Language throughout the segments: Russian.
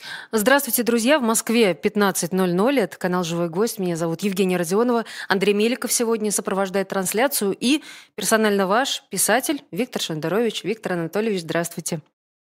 Здравствуйте, друзья! В Москве 15:00. Это канал «Живой гость». Меня зовут Евгения Родионова. Андрей Меликов сегодня сопровождает трансляцию. И персонально ваш писатель Виктор Шендерович. Виктор Анатольевич, здравствуйте.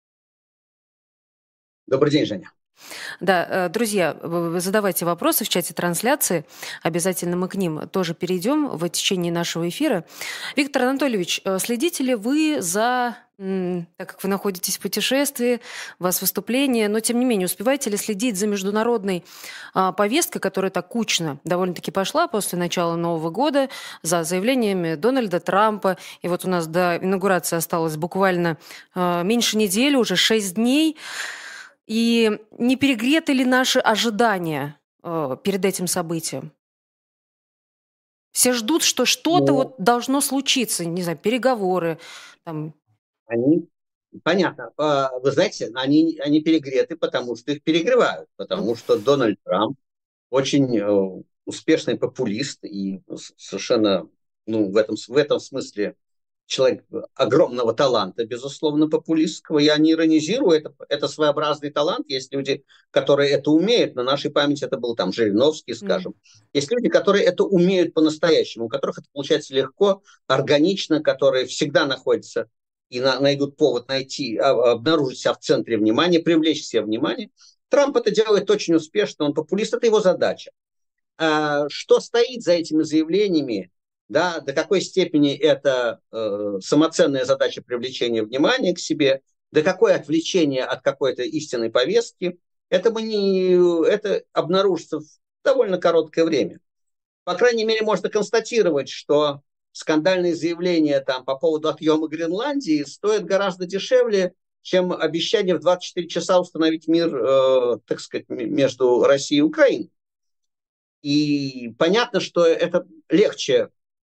Добрый день, Женя. Да, друзья, вы задавайте вопросы в чате трансляции. Обязательно мы к ним тоже перейдем в течение нашего эфира. Виктор Анатольевич, следите ли вы за, так как вы находитесь в путешествии, у вас выступление, но тем не менее, успеваете ли следить за международной повесткой, которая так кучно довольно-таки пошла после начала Нового года, за заявлениями Дональда Трампа? И вот у нас до инаугурации осталось буквально меньше недели, уже 6 дней. И не перегреты ли наши ожидания перед этим событием? Все ждут, что что-то вот должно случиться, не знаю, переговоры. Там. Понятно. Вы знаете, они перегреты, потому что их перегревают, потому что Дональд Трамп очень успешный популист и совершенно, в этом смысле человек огромного таланта, безусловно, популистского. Я не иронизирую, это своеобразный талант. Есть люди, которые это умеют. На нашей памяти это был там Жириновский, скажем. Есть люди, которые это умеют по-настоящему, у которых это получается легко, органично, которые всегда находятся и найдут повод обнаружить себя в центре внимания, привлечь себе внимание. Трамп это делает очень успешно, он популист, это его задача. Что стоит за этими заявлениями? Да, до какой степени это самоценная задача привлечения внимания к себе, до какое отвлечение от какой-то истинной повестки, это обнаружится в довольно короткое время. По крайней мере, можно констатировать, что скандальные заявления там, по поводу отъема Гренландии стоят гораздо дешевле, чем обещание в 24 часа установить мир, так сказать, между Россией и Украиной. И понятно, что это легче,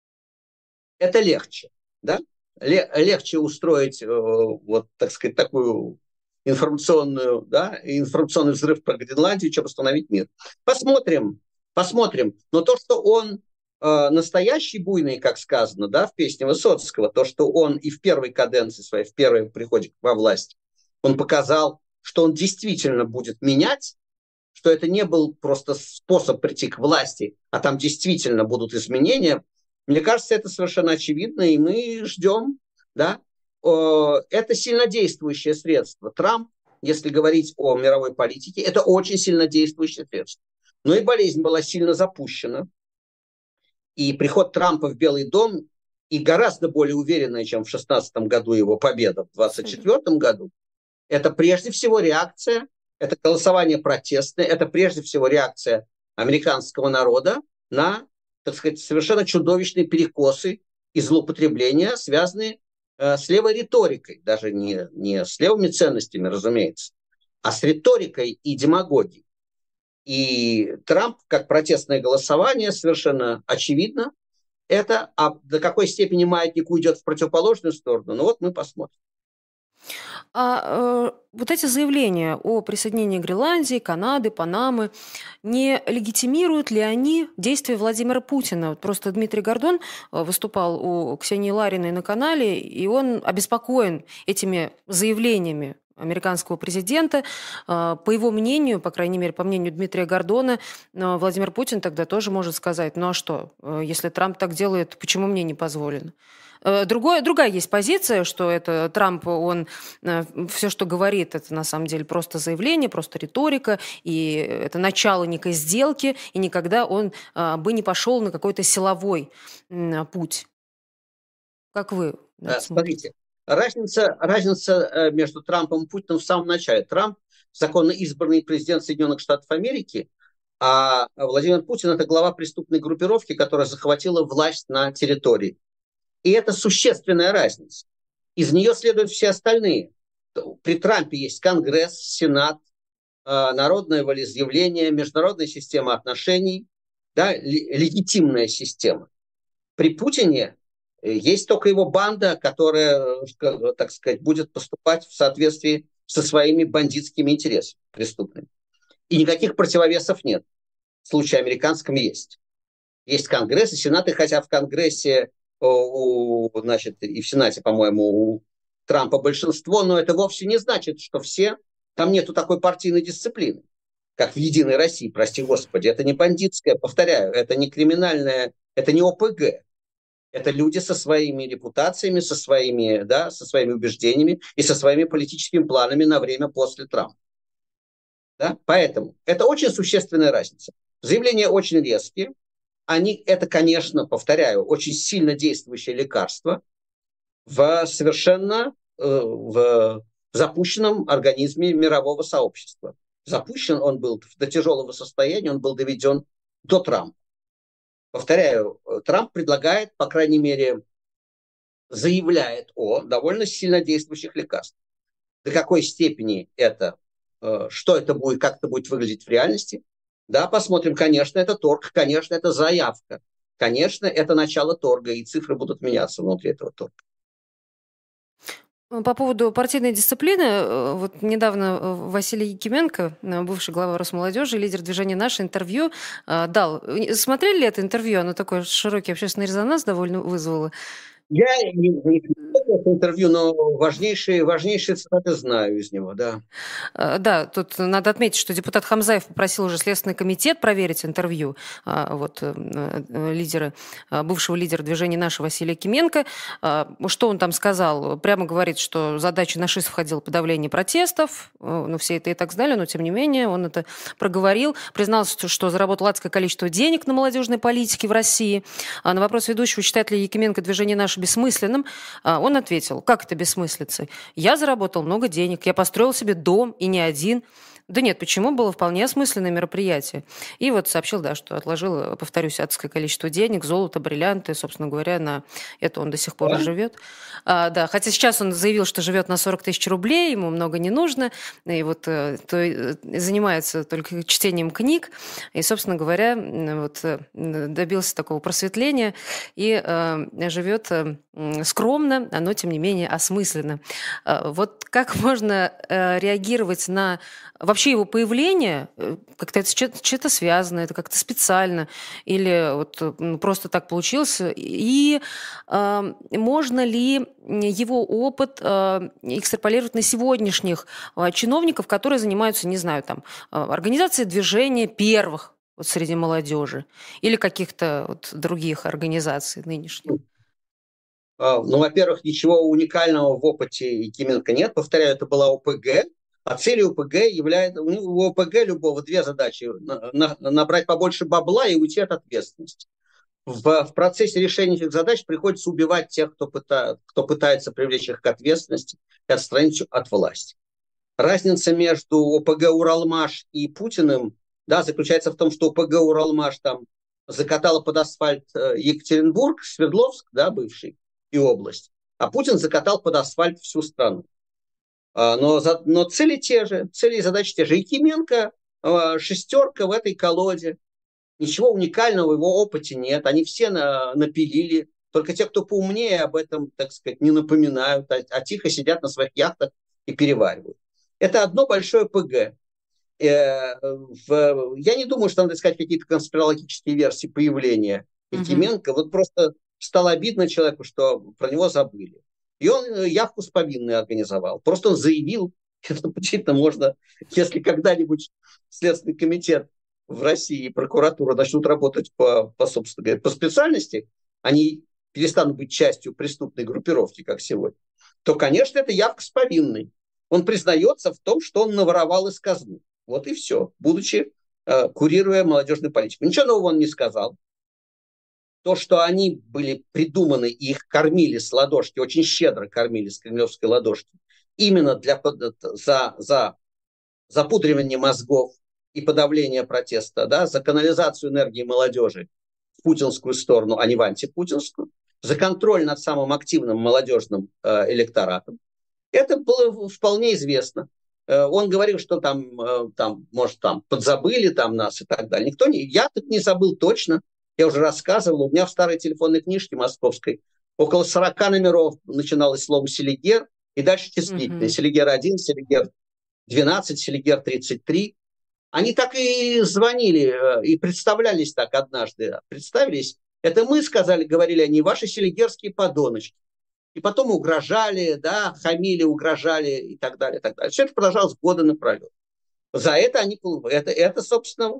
да? Легче устроить, вот, так сказать, такую информационный взрыв про Гренландию, чем установить мир. Посмотрим. Но то, что он настоящий буйный, как сказано, да, в песне Высоцкого, то, что он и в первой каденции своей, в первом приходе во власть, он показал, что он действительно будет менять, что это не был просто способ прийти к власти, а там действительно будут изменения. Мне кажется, это совершенно очевидно, и мы ждем, да. Это сильнодействующее средство. Трамп, если говорить о мировой политике, это очень сильнодействующее средство. Но и болезнь была сильно запущена. И приход Трампа в Белый дом, и гораздо более уверенная, чем в 2016 году его победа, в 2024 году, это прежде всего реакция, это голосование протестное, это прежде всего реакция американского народа на, так сказать, совершенно чудовищные перекосы и злоупотребления, связанные с левой риторикой, даже не с левыми ценностями, разумеется, а с риторикой и демагогией. И Трамп, как протестное голосование, совершенно очевидно, это, а до какой степени маятник уйдет в противоположную сторону, вот мы посмотрим. Вот эти заявления о присоединении Гренландии, Канады, Панамы, не легитимируют ли они действия Владимира Путина? Вот просто Дмитрий Гордон выступал у Ксении Лариной на канале, и он обеспокоен этими заявлениями американского президента. По его мнению, по крайней мере, по мнению Дмитрия Гордона, Владимир Путин тогда тоже может сказать, ну а что, если Трамп так делает, почему мне не позволено? Другая есть позиция, что это Трамп, он все, что говорит, это на самом деле просто заявление, просто риторика, и это начало некой сделки, и никогда он бы не пошел на какой-то силовой путь. Как вы смотрите, разница между Трампом и Путиным в самом начале. Трамп – законно избранный президент Соединенных Штатов Америки, а Владимир Путин – это глава преступной группировки, которая захватила власть на территории. И это существенная разница. Из нее следуют все остальные. При Трампе есть Конгресс, Сенат, народное волеизъявление, международная система отношений, да, легитимная система. При Путине есть только его банда, которая, так сказать, будет поступать в соответствии со своими бандитскими интересами преступными. И никаких противовесов нет. В случае американском есть. Есть Конгресс и Сенат, и хотя в Конгрессе значит, и в Сенате, по-моему, у Трампа большинство, но это вовсе не значит, что все Там нету такой партийной дисциплины, как в «Единой России», прости господи. Это не бандитская, повторяю, это не криминальная, это не ОПГ. Это люди со своими репутациями, со своими убеждениями и со своими политическими планами на время после Трампа. Да? Поэтому это очень существенная разница. Заявления очень резкие. Это, конечно, повторяю, очень сильно действующее лекарство в совершенно в запущенном организме мирового сообщества. Запущен он был до тяжелого состояния, он был доведен до Трампа. Повторяю, Трамп предлагает, по крайней мере, заявляет о довольно сильно действующих лекарствах. До какой степени это, что это будет, как это будет выглядеть в реальности, да, посмотрим. Конечно, это торг, конечно, это заявка, конечно, это начало торга, и цифры будут меняться внутри этого торга. По поводу партийной дисциплины, вот недавно Василий Якименко, бывший глава Росмолодежи, лидер движения «Наше», интервью дал. Смотрели ли это интервью? Оно такой широкий общественный резонанс довольно вызвало. Я не смотрел это интервью, но важнейшие цитаты знаю из него, да. Да, тут надо отметить, что депутат Хамзаев попросил уже Следственный комитет проверить интервью бывшего лидера движения «Наше» Василия Якименко. Что он там сказал? Прямо говорит, что задача нашистов входила подавление протестов. Ну, все это и так знали, но тем не менее он это проговорил. Признался, что заработал адское количество денег на молодежной политике в России. На вопрос ведущего, считает ли Якименко движение «Наше» бессмысленным, он ответил: как это бессмыслица? Я заработал много денег, я построил себе дом, и не один. Да нет, почему? Было вполне осмысленное мероприятие. И вот сообщил, да, что отложил, повторюсь, адское количество денег, золото, бриллианты, собственно говоря, на это он до сих пор и живет. Да, хотя сейчас он заявил, что живет на 40 тысяч рублей, ему много не нужно, и вот занимается только чтением книг, и, собственно говоря, вот добился такого просветления и живет скромно, но, тем не менее, осмысленно. Вот как можно реагировать на вообще его появление? Как-то это что-то связано, это как-то специально, или вот просто так получилось? И можно ли его опыт экстраполировать на сегодняшних чиновников, которые занимаются, не знаю, там, организацией движения первых вот среди молодежи или каких-то вот других организаций нынешних? Ну, во-первых, ничего уникального в опыте Якименко нет. Повторяю, это была ОПГ, а целью ОПГ является... У ОПГ любого две задачи: набрать побольше бабла и уйти от ответственности. В процессе решения этих задач приходится убивать тех, кто пытается привлечь их к ответственности и отстранить от власти. Разница между ОПГ «Уралмаш» и Путиным, да, заключается в том, что ОПГ «Уралмаш» там закатала под асфальт Екатеринбург, Свердловск, да, бывший, и область, а Путин закатал под асфальт всю страну. Но цели те же, цели и задачи те же. Якименко шестерка в этой колоде. Ничего уникального в его опыте нет. Они все напилили. Только те, кто поумнее, об этом, так сказать, не напоминают, а тихо сидят на своих яхтах и переваривают. Это одно большое ПГ. Я не думаю, что надо искать какие-то конспирологические версии появления Якименко. Вот просто стало обидно человеку, что про него забыли. И он явку с повинной организовал. Просто он заявил, это действительно можно, если когда-нибудь Следственный комитет в России и прокуратура начнут работать собственно говоря, по специальности, они перестанут быть частью преступной группировки, как сегодня, то, конечно, это явка с повинной. Он признается в том, что он наворовал из казны. Вот и все, будучи курируя молодежную политику. Ничего нового он не сказал. То, что они были придуманы и их кормили с ладошки, очень щедро кормили с кремлевской ладошки, именно за запудривание мозгов и подавление протеста, да, за канализацию энергии молодежи в путинскую сторону, а не в антипутинскую, за контроль над самым активным молодежным электоратом. Это было вполне известно. Он говорил, что может, подзабыли нас и так далее. Я так не забыл точно. Я уже рассказывал, у меня в старой телефонной книжке московской около 40 номеров начиналось слово «Селигер», и дальше числительные. Селигер-1, Селигер-12, Селигер-33. Они так и звонили, и представлялись так однажды. Представились. Это мы говорили они, ваши селигерские подоночки. И потом угрожали, да, хамили, угрожали и так далее, и так далее. Все это продолжалось годы напролет. За это они, собственно,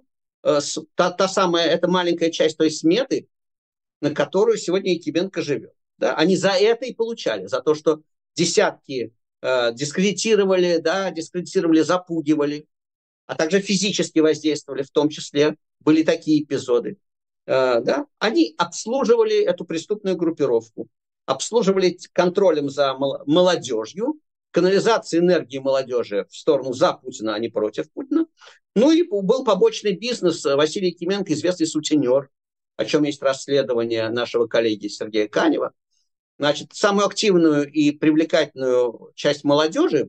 та самая, эта маленькая часть той сметы, на которую сегодня Якименко живет. Да? Они за это и получали, за то, что десятки дискредитировали, да, запугивали, а также физически воздействовали, в том числе были такие эпизоды. Да? Они обслуживали эту преступную группировку, обслуживали контролем за молодежью, канализацией энергии молодежи в сторону за Путина, а не против Путина. Ну и был побочный бизнес. Василий Якименко, известный сутенер, о чем есть расследование нашего коллеги Сергея Канева. Значит, самую активную и привлекательную часть молодежи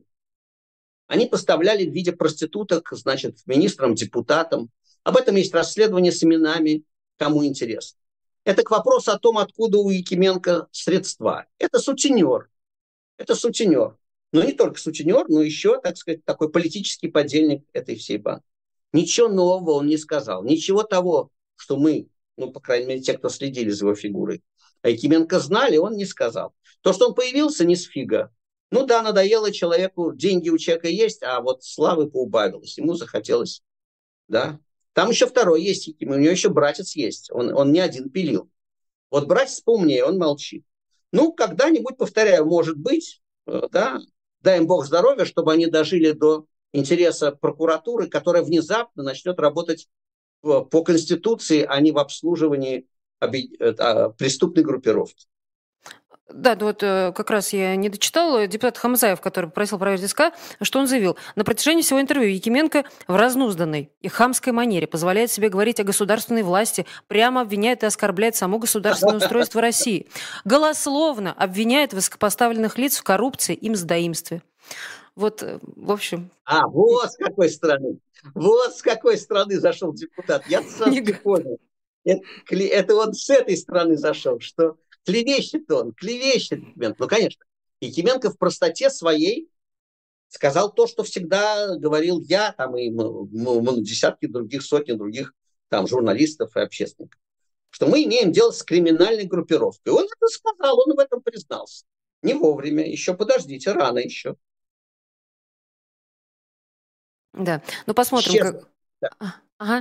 они поставляли в виде проституток, значит, министрам, депутатам. Об этом есть расследование с именами, кому интересно. Это к вопросу о том, откуда у Якименко средства. Это сутенер. Это сутенер. Но не только сутенер, но еще, так сказать, такой политический подельник этой всей банды. Ничего нового он не сказал. Ничего того, что мы, ну, по крайней мере, те, кто следили за его фигурой, а Якименко знали, он не сказал. То, что он появился, не с фига. Ну да, надоело человеку, деньги у человека есть, а вот славы поубавилось. Ему захотелось, да. Там еще второй есть, у него еще братец есть. Он не один пилил. Вот братец поумнее, он молчит. Ну, когда-нибудь, повторяю, может быть, да, дай им Бог здоровья, чтобы они дожили до интереса прокуратуры, которая внезапно начнет работать по Конституции, а не в обслуживании преступной группировки. Да, ну вот как раз я не дочитала. Депутат Хамзаев, который попросил проверить СК, что он заявил. На протяжении всего интервью Якименко в разнузданной и хамской манере позволяет себе говорить о государственной власти, прямо обвиняет и оскорбляет само государственное устройство России. Голословно обвиняет высокопоставленных лиц в коррупции и мздоимстве. Вот, в общем... Вот с какой страны. Вот с какой страны зашел депутат. Я сам не понял. Это вот с этой страны зашел, что... Клевещет он, клевещет Якименко. Ну, конечно, Якименко в простоте своей сказал то, что всегда говорил я, там, и десятки других, сотни других там, журналистов и общественников, что мы имеем дело с криминальной группировкой. Он это сказал, он в этом признался. Не вовремя, еще подождите, рано еще. Да, ну посмотрим, Честно. как... Да. Ага.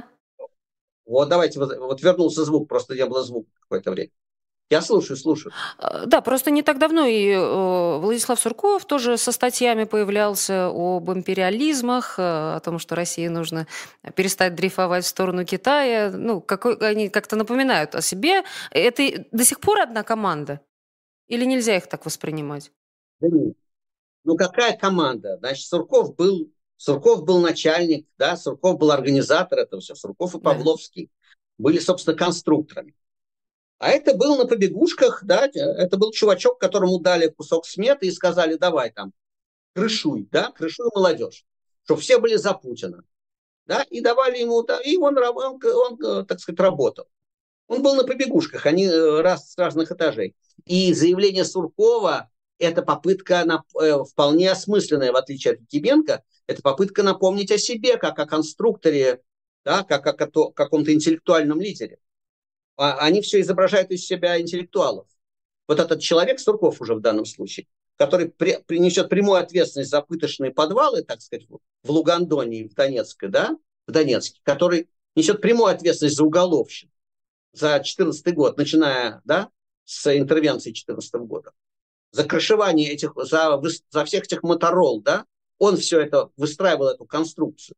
Вот давайте, вот вернулся звук, просто не было звука какое-то время. Я слушаю. Да, просто не так давно и Владислав Сурков тоже со статьями появлялся об империализмах, о том, что России нужно перестать дрейфовать в сторону Китая. Ну, они как-то напоминают о себе. Это до сих пор одна команда? Или нельзя их так воспринимать? Да нет. Ну, какая команда? Значит, Сурков был начальник, да, Сурков был организатор этого всего. Сурков и Павловский были, собственно, конструкторами. А это был на побегушках, да, это был чувачок, которому дали кусок сметы и сказали, давай там, крышуй молодежь, чтобы все были за Путина. Да, и давали ему, да, и он, так сказать, работал. Он был на побегушках, они с разных этажей. И заявление Суркова, это попытка вполне осмысленная, в отличие от Якименко, это попытка напомнить о себе, как о конструкторе, да, как о каком-то интеллектуальном лидере. Они все изображают из себя интеллектуалов. Вот этот человек, Сурков уже в данном случае, который принесет прямую ответственность за пыточные подвалы, так сказать, в Лугандоне, в Донецке, да, в Донецке, который несет прямую ответственность за уголовщину за 2014 год, начиная, да, с интервенции 2014 года, за крышевание за всех этих Моторол, да, он все это выстраивал, эту конструкцию.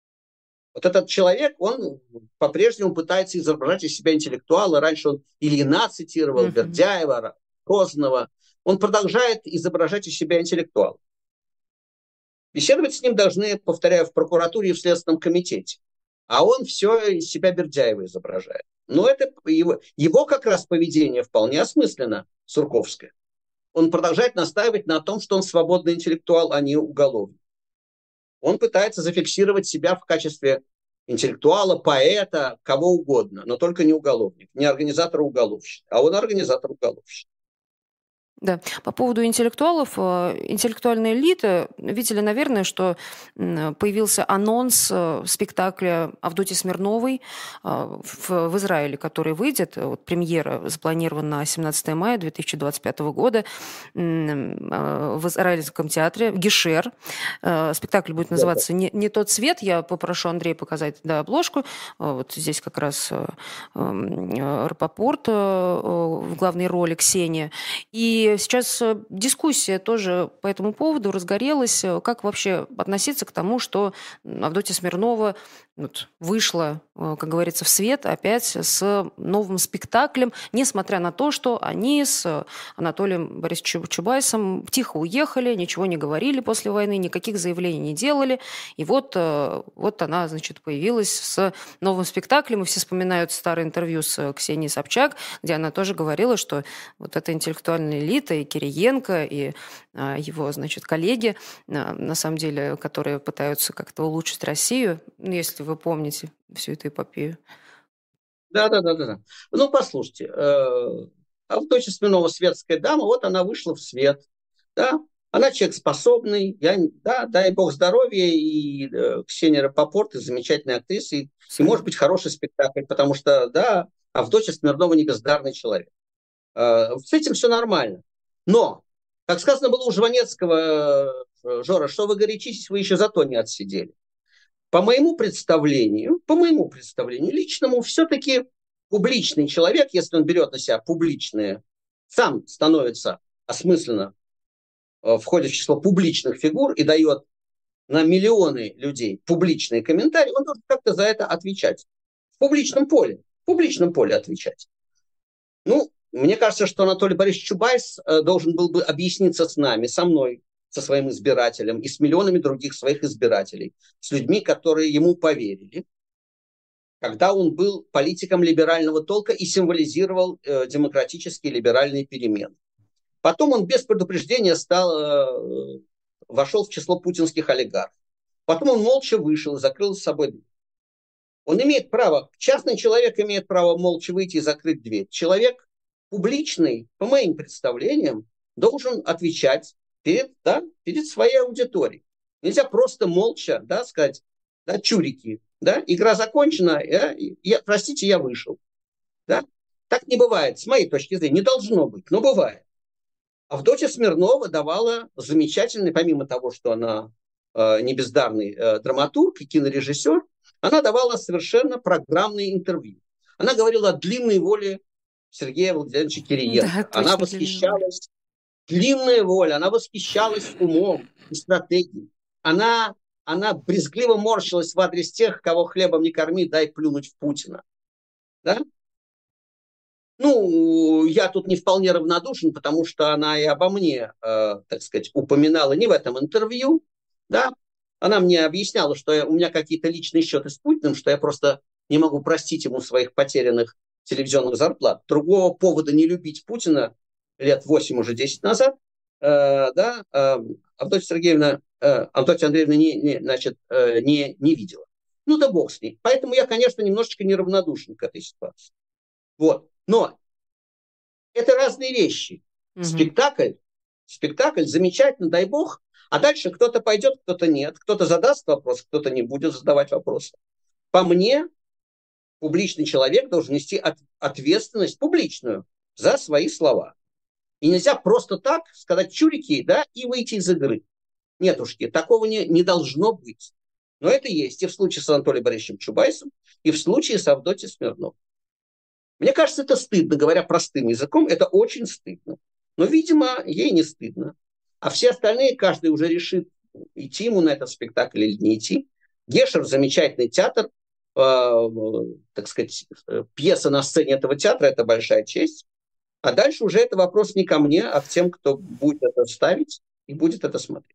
Вот этот человек, он по-прежнему пытается изображать из себя интеллектуала. Раньше он Ильина цитировал, Бердяева, Розанова. Он продолжает изображать из себя интеллектуала. Беседовать с ним должны, повторяю, в прокуратуре и в Следственном комитете. А он все из себя Бердяева изображает. Но это его как раз поведение вполне осмысленно, сурковское. Он продолжает настаивать на том, что он свободный интеллектуал, а не уголовник. Он пытается зафиксировать себя в качестве интеллектуала, поэта, кого угодно, но только не уголовник, не организатор уголовщины, а он организатор уголовщины. Да, по поводу интеллектуалов, интеллектуальная элита видели, наверное, что появился анонс спектакля Авдотьи Смирновой в Израиле, который выйдет. Вот премьера запланирована на 17 мая 2025 года в Израильском театре «Гешер». Спектакль будет называться «Не тот свет». Я попрошу Андрея показать, да, обложку. Вот здесь как раз Рапопорт в главной роли, Ксения. И сейчас дискуссия тоже по этому поводу разгорелась. Как вообще относиться к тому, что Авдотья Смирнова вышла, как говорится, в свет опять с новым спектаклем, несмотря на то, что они с Анатолием Борисовичем Чубайсом тихо уехали, ничего не говорили после войны, никаких заявлений не делали. И вот она, значит, появилась с новым спектаклем. И все вспоминают старое интервью с Ксенией Собчак, где она тоже говорила, что вот эта интеллектуальная элита, и Кириенко, и его, значит, коллеги, на самом деле, которые пытаются как-то улучшить Россию, если вы помните всю эту эпопею. Да. Ну, послушайте, Авдотья Смирнова светская дама, вот она вышла в свет, да, она человек способный, дай бог здоровья, и Ксения Рапопорт, и замечательная актриса, и может быть хороший спектакль, потому что, да, Авдотья Смирнова не бездарный человек. С этим все нормально. Но, как сказано было у Жванецкого, Жора, что вы горячитесь, вы еще зато не отсидели. По моему представлению личному, все-таки публичный человек, если он берет на себя публичное, сам становится осмысленно, входит в число публичных фигур и дает на миллионы людей публичные комментарии, он должен как-то за это отвечать. В публичном поле отвечать. Ну, мне кажется, что Анатолий Борисович Чубайс должен был бы объясниться с нами, со мной, со своим избирателем и с миллионами других своих избирателей, с людьми, которые ему поверили, когда он был политиком либерального толка и символизировал демократические либеральные перемены. Потом он без предупреждения вошел в число путинских олигархов. Потом он молча вышел и закрыл за собой дверь. Он имеет право, частный человек имеет право молча выйти и закрыть дверь. Человек публичный, по моим представлениям, должен отвечать перед своей аудиторией. Нельзя просто молча, сказать, чурики, игра закончена, простите, я вышел. Да? Так не бывает, с моей точки зрения, не должно быть, но бывает. Авдотья Смирнова давала замечательный, помимо того, что она не бездарный драматург и кинорежиссер, она давала совершенно программные интервью. Она говорила о длинной воле Сергея Владимировича Кириенко. Да, она восхищалась, длинная воля, она восхищалась умом и стратегией. Она брезгливо морщилась в адрес тех, кого хлебом не корми, дай плюнуть в Путина. Да? Ну, я тут не вполне равнодушен, потому что она и обо мне, упоминала не в этом интервью, да, она мне объясняла, что у меня какие-то личные счеты с Путиным, что я просто не могу простить ему своих потерянных телевизионных зарплат. Другого повода не любить Путина лет 8, уже 10 назад, Авдотья Андреевна не видела. Ну да бог с ней. Поэтому я, конечно, немножечко неравнодушен к этой ситуации. Вот. Но это разные вещи. Спектакль замечательно, дай бог. А дальше кто-то пойдет, кто-то нет. Кто-то задаст вопрос, кто-то не будет задавать вопросы. По мне, публичный человек должен нести ответственность публичную за свои слова. И нельзя просто так сказать чурики, и выйти из игры. Нетушки, такого не должно быть. Но это есть и в случае с Анатолием Борисовичем Чубайсом, и в случае с Авдотьей Смирновой. Мне кажется, это стыдно, говоря простым языком, это очень стыдно. Но, видимо, ей не стыдно. А все остальные, каждый уже решит, идти ему на этот спектакль или не идти. Гешер – замечательный театр, пьеса на сцене этого театра – это большая честь. А дальше уже это вопрос не ко мне, а к тем, кто будет это ставить и будет это смотреть.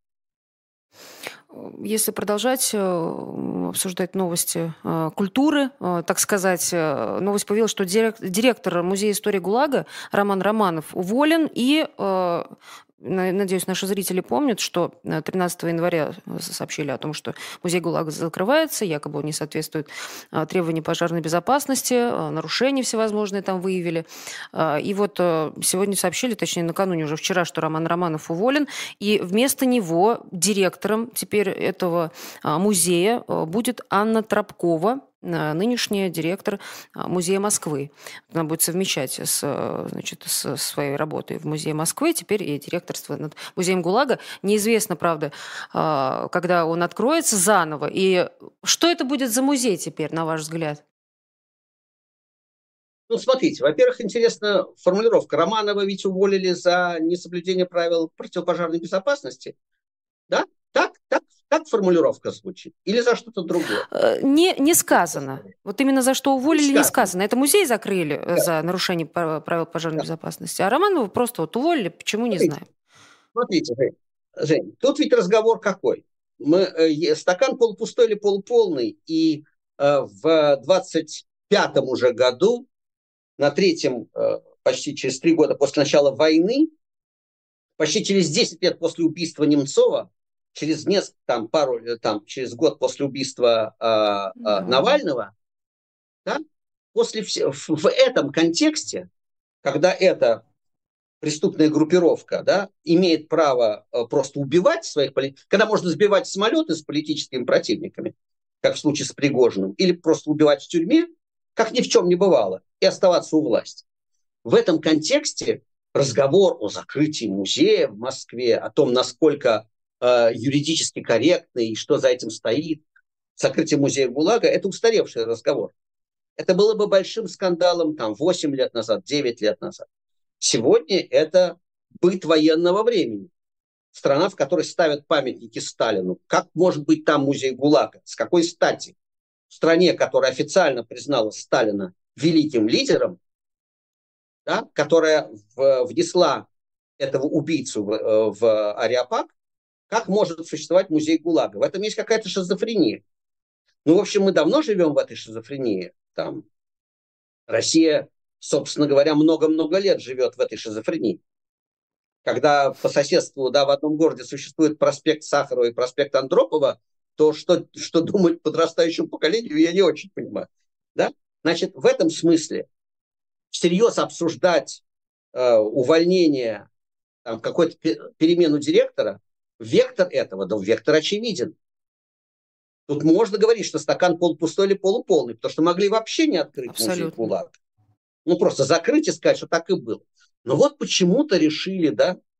Если продолжать обсуждать новости культуры, так сказать, новость появилась, что директор Музея истории ГУЛАГа Роман Романов уволен, и надеюсь, наши зрители помнят, что 13 января сообщили о том, что музей ГУЛАГа закрывается, якобы он не соответствует требованиям пожарной безопасности, нарушения всевозможные там выявили. И вот сегодня сообщили, точнее, накануне уже вчера, что Роман Романов уволен, и вместо него директором теперь этого музея будет Анна Тропкова, нынешняя директор Музея Москвы. Она будет совмещать со своей работой в Музее Москвы, теперь и директорство над Музеем ГУЛАГа. Неизвестно, правда, когда он откроется заново. И что это будет за музей теперь, на ваш взгляд? Ну, смотрите, во-первых, интересна формулировка. Романова ведь уволили за несоблюдение правил противопожарной безопасности. Да? Так формулировка звучит? Или за что-то другое? Не сказано. Вот именно за что уволили, не сказано. Это музей закрыли за нарушение правил пожарной безопасности, а Романова просто вот уволили, почему, не знаю. Смотрите, Жень, тут ведь разговор какой? Стакан полупустой или полуполный, и в 25-м уже году, на третьем, почти через 3 года после начала войны, почти через 10 лет после убийства Немцова, через через год после убийства Навального, да, в этом контексте, когда эта преступная группировка, да, имеет право просто убивать своих политиков, когда можно сбивать самолеты с политическими противниками, как в случае с Пригожиным, или просто убивать в тюрьме, как ни в чем не бывало, и оставаться у власти. В этом контексте разговор о закрытии музея в Москве, о том, насколько юридически корректно и что за этим стоит, закрытие музея ГУЛАГа, это устаревший разговор. Это было бы большим скандалом 8 лет назад, 9 лет назад. Сегодня это быт военного времени. Страна, в которой ставят памятники Сталину. Как может быть там музей ГУЛАГа? С какой стати? В стране, которая официально признала Сталина великим лидером, да, которая внесла этого убийцу в Ареопаг, как может существовать музей ГУЛАГа? В этом есть какая-то шизофрения. В общем, мы давно живем в этой шизофрении. Россия, собственно говоря, много-много лет живет в этой шизофрении. Когда по соседству, в одном городе существует проспект Сахарова и проспект Андропова, то что думать подрастающему поколению, я не очень понимаю. Да? Значит, в этом смысле всерьез обсуждать увольнение, какую-то перемену директора, вектор этого, вектор очевиден. Тут можно говорить, что стакан полупустой или полуполный, потому что могли вообще не открыть музей ГУЛАГа. Просто закрыть и сказать, что так и было. Но вот почему-то решили,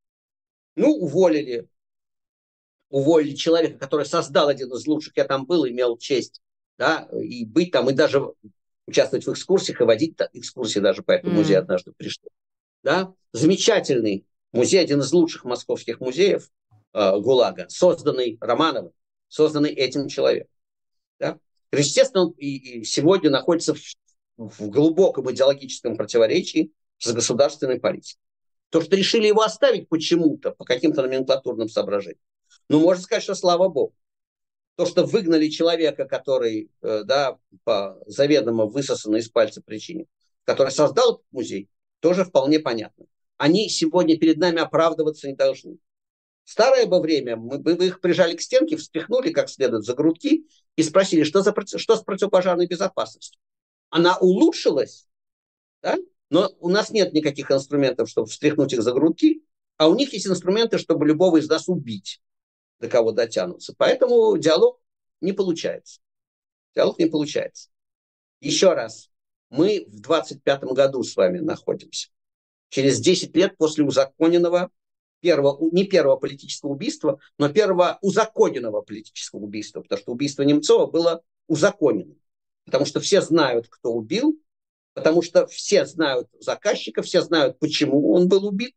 уволили человека, который создал один из лучших, я там был, имел честь, и быть там, и даже участвовать в экскурсиях, и водить экскурсии даже по этому музею однажды пришлось. Замечательный музей, один из лучших московских музеев ГУЛАГа, созданный Романовым, созданный этим человеком. Да? Естественно, он и сегодня находится в глубоком идеологическом противоречии с государственной политикой. То, что решили его оставить почему-то, по каким-то номенклатурным соображениям, можно сказать, что слава богу. То, что выгнали человека, который, по заведомо высосанной из пальца причине, который создал этот музей, тоже вполне понятно. Они сегодня перед нами оправдываться не должны. В старое бы время мы бы их прижали к стенке, вспихнули как следует за грудки и спросили, что с противопожарной безопасностью. Она улучшилась, да? Но у нас нет никаких инструментов, чтобы встряхнуть их за грудки, а у них есть инструменты, чтобы любого из нас убить, до кого дотянутся. Поэтому диалог не получается. Еще раз, мы в 25-м году с вами находимся. Через 10 лет после узаконенного не первого политического убийства, но первого узаконенного политического убийства, потому что убийство Немцова было узаконено. Потому что все знают, кто убил, потому что все знают заказчика, все знают, почему он был убит.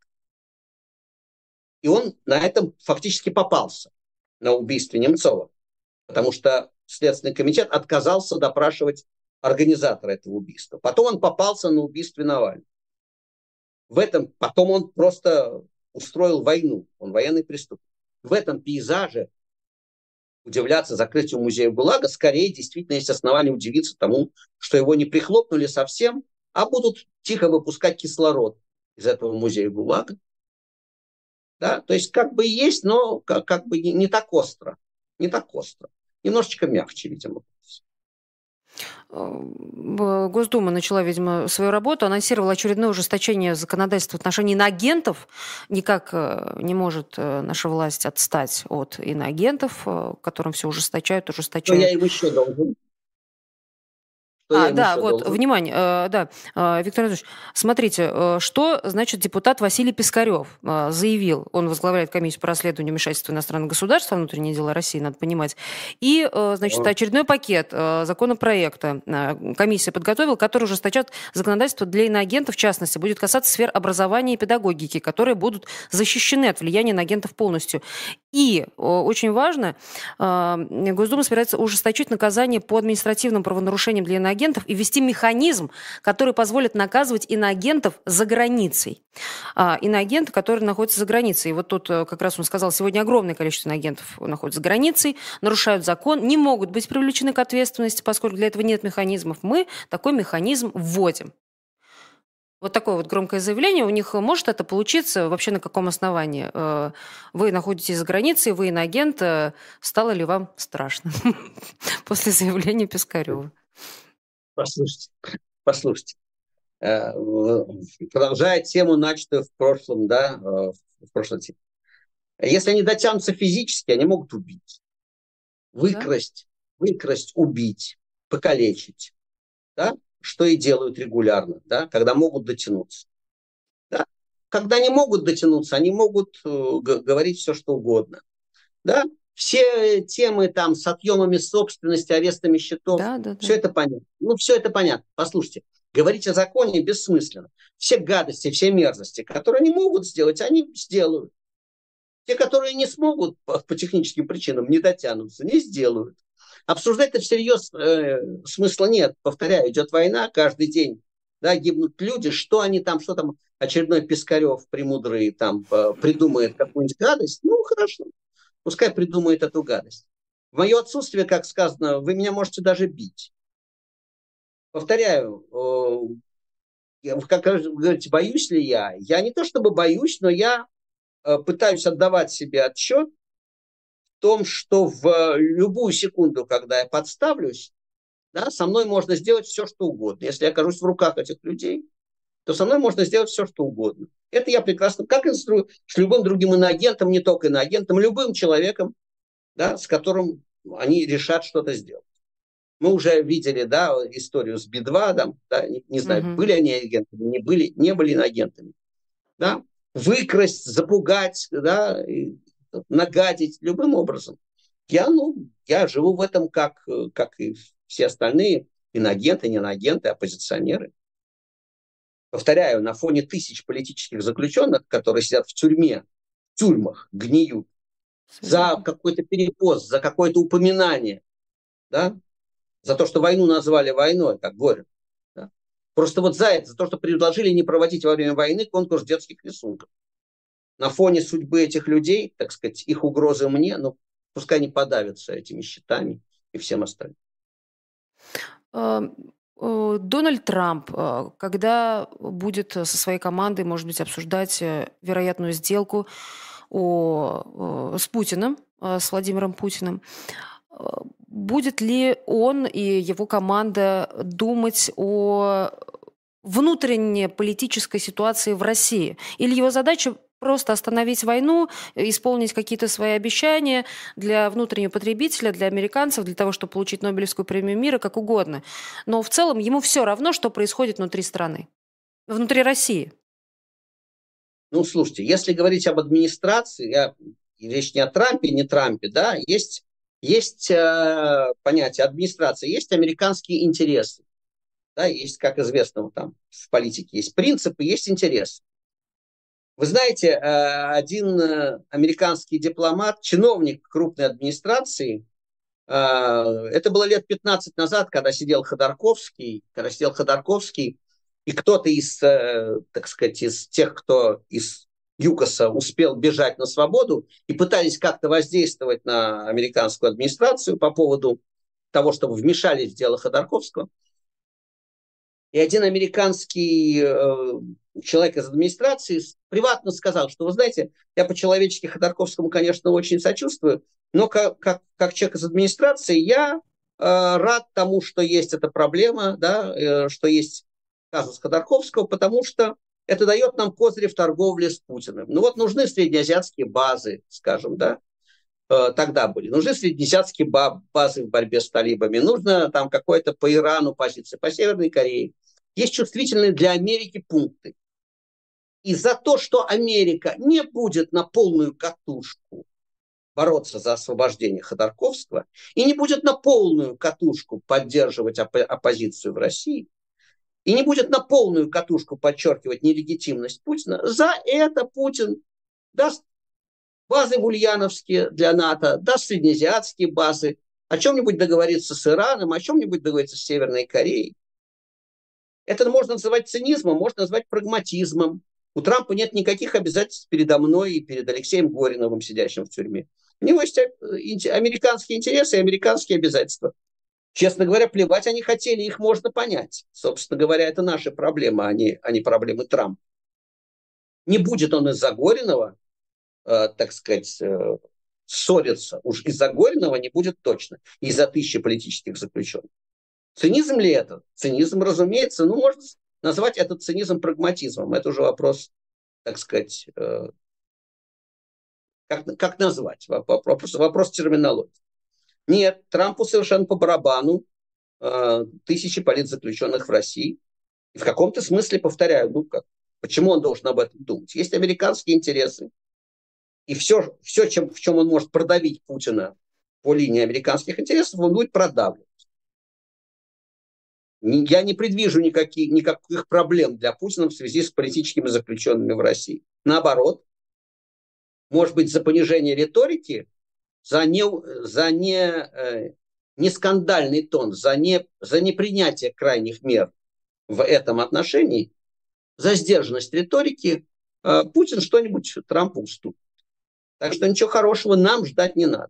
И он на этом фактически попался, на убийстве Немцова. Потому что Следственный комитет отказался допрашивать организатора этого убийства. Потом он попался на убийстве Навального. Потом он просто устроил войну, он военный преступник. В этом пейзаже удивляться закрытию музея ГУЛАГа скорее действительно есть основания удивиться тому, что его не прихлопнули совсем, а будут тихо выпускать кислород из этого музея ГУЛАГа. Да? То есть как бы есть, но как бы не так остро. Не так остро. Немножечко мягче, видимо. Госдума начала, видимо, свою работу, анонсировала очередное ужесточение законодательства в отношении иноагентов. Никак не может наша власть отстать от иноагентов, которым все ужесточают, Что я ужесточают. им еще должен? Что я им Да, еще вот, должен? внимание, да, Виктор Анатольевич, смотрите, что, значит, депутат Василий Пискарев заявил, он возглавляет комиссию по расследованию вмешательства иностранных государств во внутренние дела России, надо понимать, и, значит, очередной пакет законопроекта комиссия подготовила, который ужесточат законодательство для иноагентов, в частности, будет касаться сфер образования и педагогики, которые будут защищены от влияния иноагентов полностью. И, очень важно, Госдума собирается ужесточить наказание по административным правонарушениям для иноагентов и ввести механизм, который позволит наказывать иноагентов за границей. Иноагенты, которые находятся за границей. И вот тут, как раз он сказал, сегодня огромное количество иноагентов находится за границей, нарушают закон, не могут быть привлечены к ответственности, поскольку для этого нет механизмов. Мы такой механизм вводим. Вот такое вот громкое заявление. У них может это получиться? Вообще на каком основании? Вы находитесь за границей, вы иноагент. Стало ли вам страшно после заявления Пискарева? Послушайте. Продолжая тему, начатую в прошлом, да, в прошлой теме. Если они дотянутся физически, они могут убить. Да? Выкрасть, убить, покалечить. Да? Что и делают регулярно, да, когда могут дотянуться. Да? Когда не могут дотянуться, они могут говорить все, что угодно. Да? Все темы там с отъемами собственности, арестами счетов, Да, да, все да. это понятно. Все это понятно. Послушайте, говорить о законе бессмысленно. Все гадости, все мерзости, которые они могут сделать, они сделают. Те, которые не смогут по техническим причинам, не дотянутся, не сделают. Обсуждать это всерьез смысла нет. Повторяю, идет война каждый день. Да, гибнут люди, что там очередной Пискарев премудрый там придумает какую-нибудь гадость. Ну, хорошо, пускай придумает эту гадость. В мое отсутствие, как сказано, вы меня можете даже бить. Повторяю, как вы говорите, боюсь ли я? Я не то чтобы боюсь, но я пытаюсь отдавать себе отчет в том, что в любую секунду, когда я подставлюсь, да, со мной можно сделать все, что угодно. Если я окажусь в руках этих людей, то со мной можно сделать все, что угодно. Это я прекрасно, как и с любым другим иноагентом, не только иноагентом, любым человеком, да, с которым они решат что-то сделать. Мы уже видели, да, историю с Би-2, да, не знаю, Мгм. были они агентами, не были иноагентами. Да? Выкрасть, запугать, да, нагадить любым образом. Я живу в этом, как и все остальные иноагенты, не иноагенты, оппозиционеры. Повторяю, на фоне тысяч политических заключенных, которые сидят в тюрьмах, гниют, за Абсолютно. какой-то перепост, за какое-то упоминание, да, за то, что войну назвали войной, как говорят. Да. Просто вот за это, за то, что предложили не проводить во время войны конкурс детских рисунков. На фоне судьбы этих людей, так сказать, их угрозы мне, ну, пускай они подавятся этими счетами и всем остальным. Дональд Трамп, когда будет со своей командой, может быть, обсуждать вероятную сделку с Путиным, с Владимиром Путиным, будет ли он и его команда думать о внутренней политической ситуации в России? Или его задача просто остановить войну, исполнить какие-то свои обещания для внутреннего потребителя, для американцев, для того, чтобы получить Нобелевскую премию мира, как угодно. Но в целом ему все равно, что происходит внутри страны, внутри России. Ну, слушайте, если говорить об администрации, речь не о Трампе, не Трампе, да, есть понятие администрации, есть американские интересы. Да, есть, как известно, там в политике есть принципы, есть интересы. Вы знаете, один американский дипломат, чиновник крупной администрации, это было лет 15 назад, когда сидел Ходорковский, и кто-то из, так сказать, из тех, кто из ЮКОСа успел бежать на свободу и пытались как-то воздействовать на американскую администрацию по поводу того, чтобы вмешались в дело Ходорковского. И один американский человек из администрации приватно сказал, что, вы знаете, я по-человечески Ходорковскому, конечно, очень сочувствую, но как человек из администрации я рад тому, что есть эта проблема, да, что есть казус Ходорковского, потому что это дает нам козыри в торговле с Путиным. Ну вот нужны среднеазиатские базы, скажем, да, тогда были. Нужны среднеазиатские базы в борьбе с талибами. Нужно там какое-то по Ирану позиция, по Северной Корее. Есть чувствительные для Америки пункты. И за то, что Америка не будет на полную катушку бороться за освобождение Ходорковского и не будет на полную катушку поддерживать оппозицию в России, и не будет на полную катушку подчеркивать нелегитимность Путина, за это Путин даст базы в Ульяновске для НАТО, даст среднеазиатские базы, о чем-нибудь договориться с Ираном, о чем-нибудь договориться с Северной Кореей. Это можно называть цинизмом, можно назвать прагматизмом. У Трампа нет никаких обязательств передо мной и перед Алексеем Гориновым, сидящим в тюрьме. У него есть американские интересы и американские обязательства. Честно говоря, плевать они хотели, их можно понять. Собственно говоря, это наши проблемы, а не проблемы Трампа. Не будет он из-за Горинова, так сказать, ссориться. Уж из-за Горинова не будет точно. Из-за 1000 политических заключенных. Цинизм ли это? Цинизм, разумеется. Ну, можно назвать этот цинизм прагматизмом. Это уже вопрос, так сказать, как назвать? Вопрос терминологии. Нет, Трампу совершенно по барабану 1000 политзаключенных в России. И в каком-то смысле, повторяю, почему он должен об этом думать? Есть американские интересы. И все в чем он может продавить Путина по линии американских интересов, он будет продавливать. Я не предвижу никаких проблем для Путина в связи с политическими заключенными в России. Наоборот, может быть, за понижение риторики, за не скандальный тон, за непринятие крайних мер в этом отношении, за сдержанность риторики, Путин что-нибудь Трампу уступит. Так что ничего хорошего нам ждать не надо.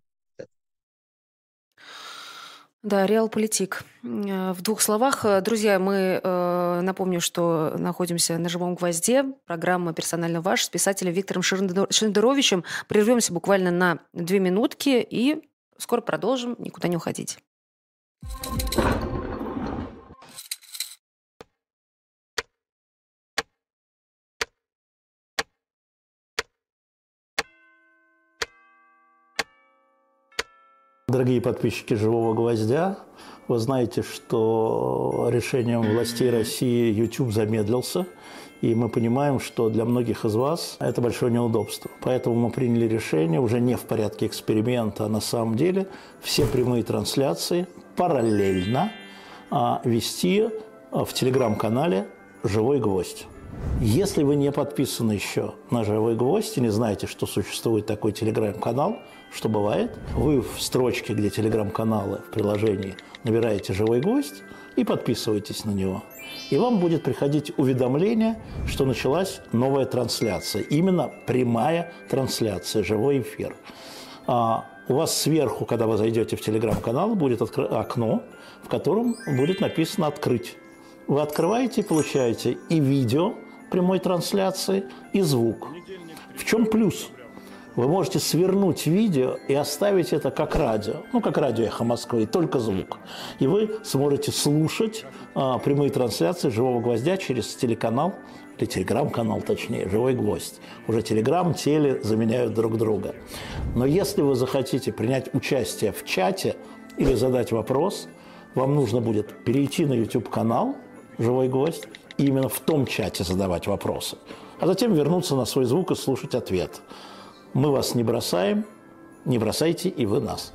Да, реалполитик. В 2 словах, друзья, мы напомню, что находимся на «Живом гвозде», программа «Персонально ваш» с писателем Виктором Шендеровичем. Прервемся буквально на 2 минутки и скоро продолжим, никуда не уходить. Дорогие подписчики «Живого гвоздя», вы знаете, что решением властей России YouTube замедлился, и мы понимаем, что для многих из вас это большое неудобство. Поэтому мы приняли решение уже не в порядке эксперимента, а на самом деле все прямые трансляции параллельно вести в телеграм-канале «Живой гвоздь». Если вы не подписаны еще на «Живой гвоздь» и не знаете, что существует такой телеграм-канал, что бывает, вы в строчке, где телеграм-каналы в приложении, набираете «Живой гвоздь» и подписываетесь на него. И вам будет приходить уведомление, что началась новая трансляция. Именно прямая трансляция, живой эфир. У вас сверху, когда вы зайдете в телеграм-канал, будет окно, в котором будет написано «Открыть». Вы открываете и получаете и видео прямой трансляции, и звук. В чем плюс? Вы можете свернуть видео и оставить это как радио, как радио «Эхо Москвы», только звук. И вы сможете слушать прямые трансляции «Живого гвоздя» через телеканал, или телеграм-канал, точнее, «Живой гвоздь». Уже телеграм, теле заменяют друг друга. Но если вы захотите принять участие в чате или задать вопрос, вам нужно будет перейти на YouTube-канал «Живой гвоздь» и именно в том чате задавать вопросы, а затем вернуться на свой звук и слушать ответ. Мы вас не бросаем, не бросайте и вы нас.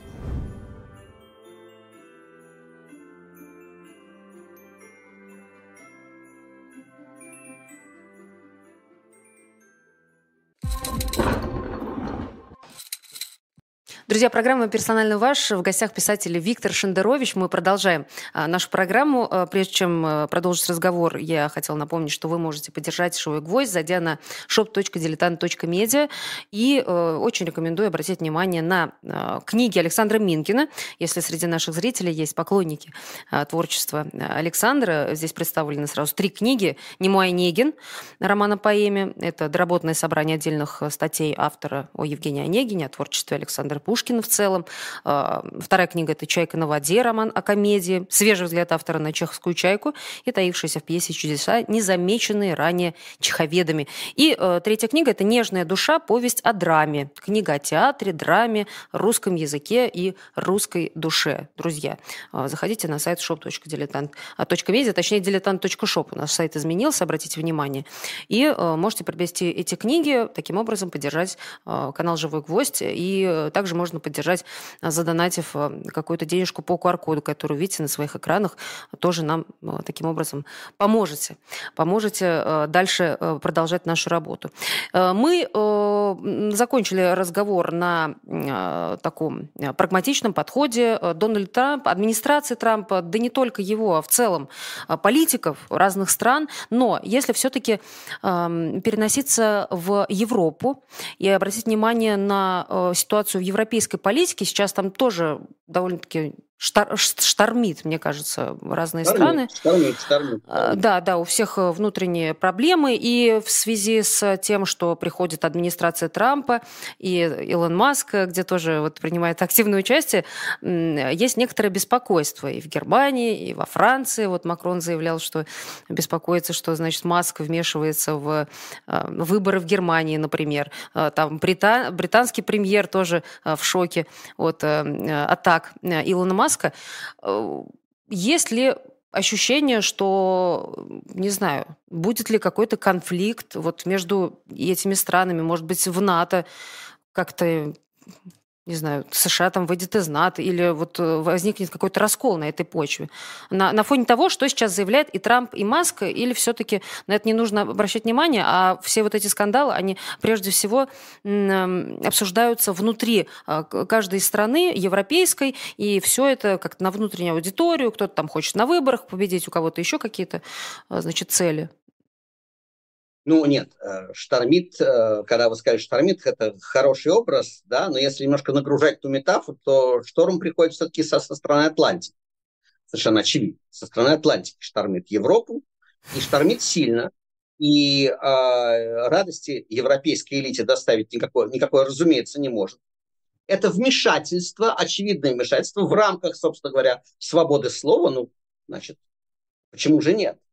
Друзья, программа «Персонально ваш». В гостях писатель Виктор Шендерович. Мы продолжаем нашу программу. Прежде чем продолжить разговор, я хотела напомнить, что вы можете поддержать «Живой гвоздь», зайдя на shop.diletant.media. И очень рекомендую обратить внимание на книги Александра Минкина. Если среди наших зрителей есть поклонники творчества Александра, здесь представлены сразу 3 книги. «Немой Онегин», роман о поэме. Это доработанное собрание отдельных статей автора о Евгении Онегине, о творчестве Александра Пушкина в целом. Вторая книга – это «Чайка на воде», роман о комедии, свежий взгляд автора на чеховскую чайку и таившиеся в пьесе чудеса, незамеченные ранее чеховедами. И третья книга – это «Нежная душа. Повесть о драме». Книга о театре, драме, русском языке и русской душе. Друзья, заходите на сайт shop.diletant.media, точнее, diletant.shop. У нас сайт изменился, обратите внимание. И можете приобрести эти книги, таким образом поддержать канал «Живой гвоздь». И также можно поддержать, задонатив какую-то денежку по QR-коду, которую видите на своих экранах. Тоже нам таким образом поможете дальше продолжать нашу работу. Мы закончили разговор на таком прагматичном подходе. Дональд Трамп, администрация Трампа, да не только его, а в целом политиков разных стран. Но если все-таки переноситься в Европу и обратить внимание на ситуацию в европейской политике, сейчас там тоже довольно-таки штормит, мне кажется, разные страны. Штормит. Да, у всех внутренние проблемы. И в связи с тем, что приходит администрация Трампа и Илон Маск, где тоже вот принимает активное участие, есть некоторое беспокойство и в Германии, и во Франции. Вот Макрон заявлял, что беспокоится, что, значит, Маск вмешивается в выборы в Германии, например. Там британский премьер тоже в шоке от атак Илона Маска. Есть ли ощущение, что, не знаю, будет ли какой-то конфликт вот между этими странами, может быть, в НАТО как-то, не знаю, США там выйдет из НАТО, или вот возникнет какой-то раскол на этой почве? На фоне того, что сейчас заявляет и Трамп, и Маск, или все-таки на это не нужно обращать внимание, а все вот эти скандалы, они прежде всего обсуждаются внутри каждой страны европейской, и все это как-то на внутреннюю аудиторию, кто-то там хочет на выборах победить, у кого-то еще какие-то, значит, цели. Ну, нет, штормит, когда вы сказали штормит, это хороший образ, да, но если немножко нагружать ту метафору, то шторм приходит все-таки со стороны Атлантики. Совершенно очевидно. Со стороны Атлантики штормит Европу, и штормит сильно. И радости европейской элите доставить никакой, разумеется, не может. Это вмешательство, очевидное вмешательство в рамках, собственно говоря, свободы слова. Ну, значит, почему же нет?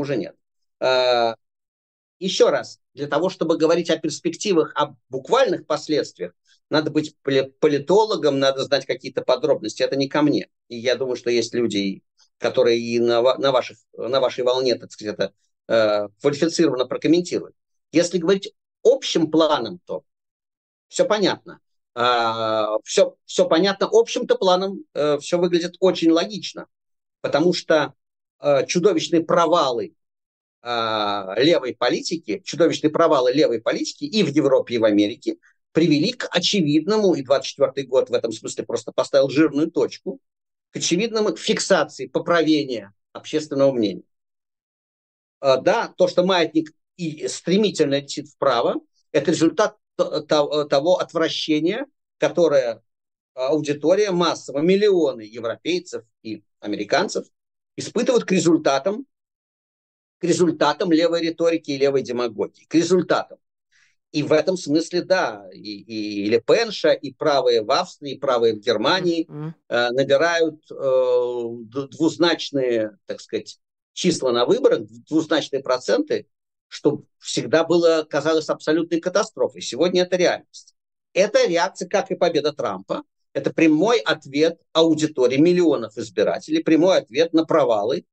Еще раз, для того, чтобы говорить о перспективах, о буквальных последствиях, надо быть политологом, надо знать какие-то подробности. Это не ко мне. И я думаю, что есть люди, которые и на вашей волне, так сказать, это квалифицированно прокомментируют. Если говорить общим планом, то все понятно. Все понятно. Общим-то планом все выглядит очень логично. Потому что чудовищные провалы левые провалы левой политики и в Европе, и в Америке привели к очевидному, и 24-й год в этом смысле просто поставил жирную точку, к очевидному фиксации, поправления общественного мнения. Да, то, что маятник и стремительно летит вправо, это результат того отвращения, которое аудитория массово, миллионы европейцев и американцев испытывают к результатам левой риторики и левой демагогии, к результатам. И в этом смысле, да, и Ле Пенша, и правые в Австрии, и правые в Германии набирают двузначные, так сказать, числа на выборах, двузначные проценты, что всегда казалось абсолютной катастрофой. Сегодня это реальность. Это реакция, как и победа Трампа. Это прямой ответ аудитории миллионов избирателей, прямой ответ на провалы,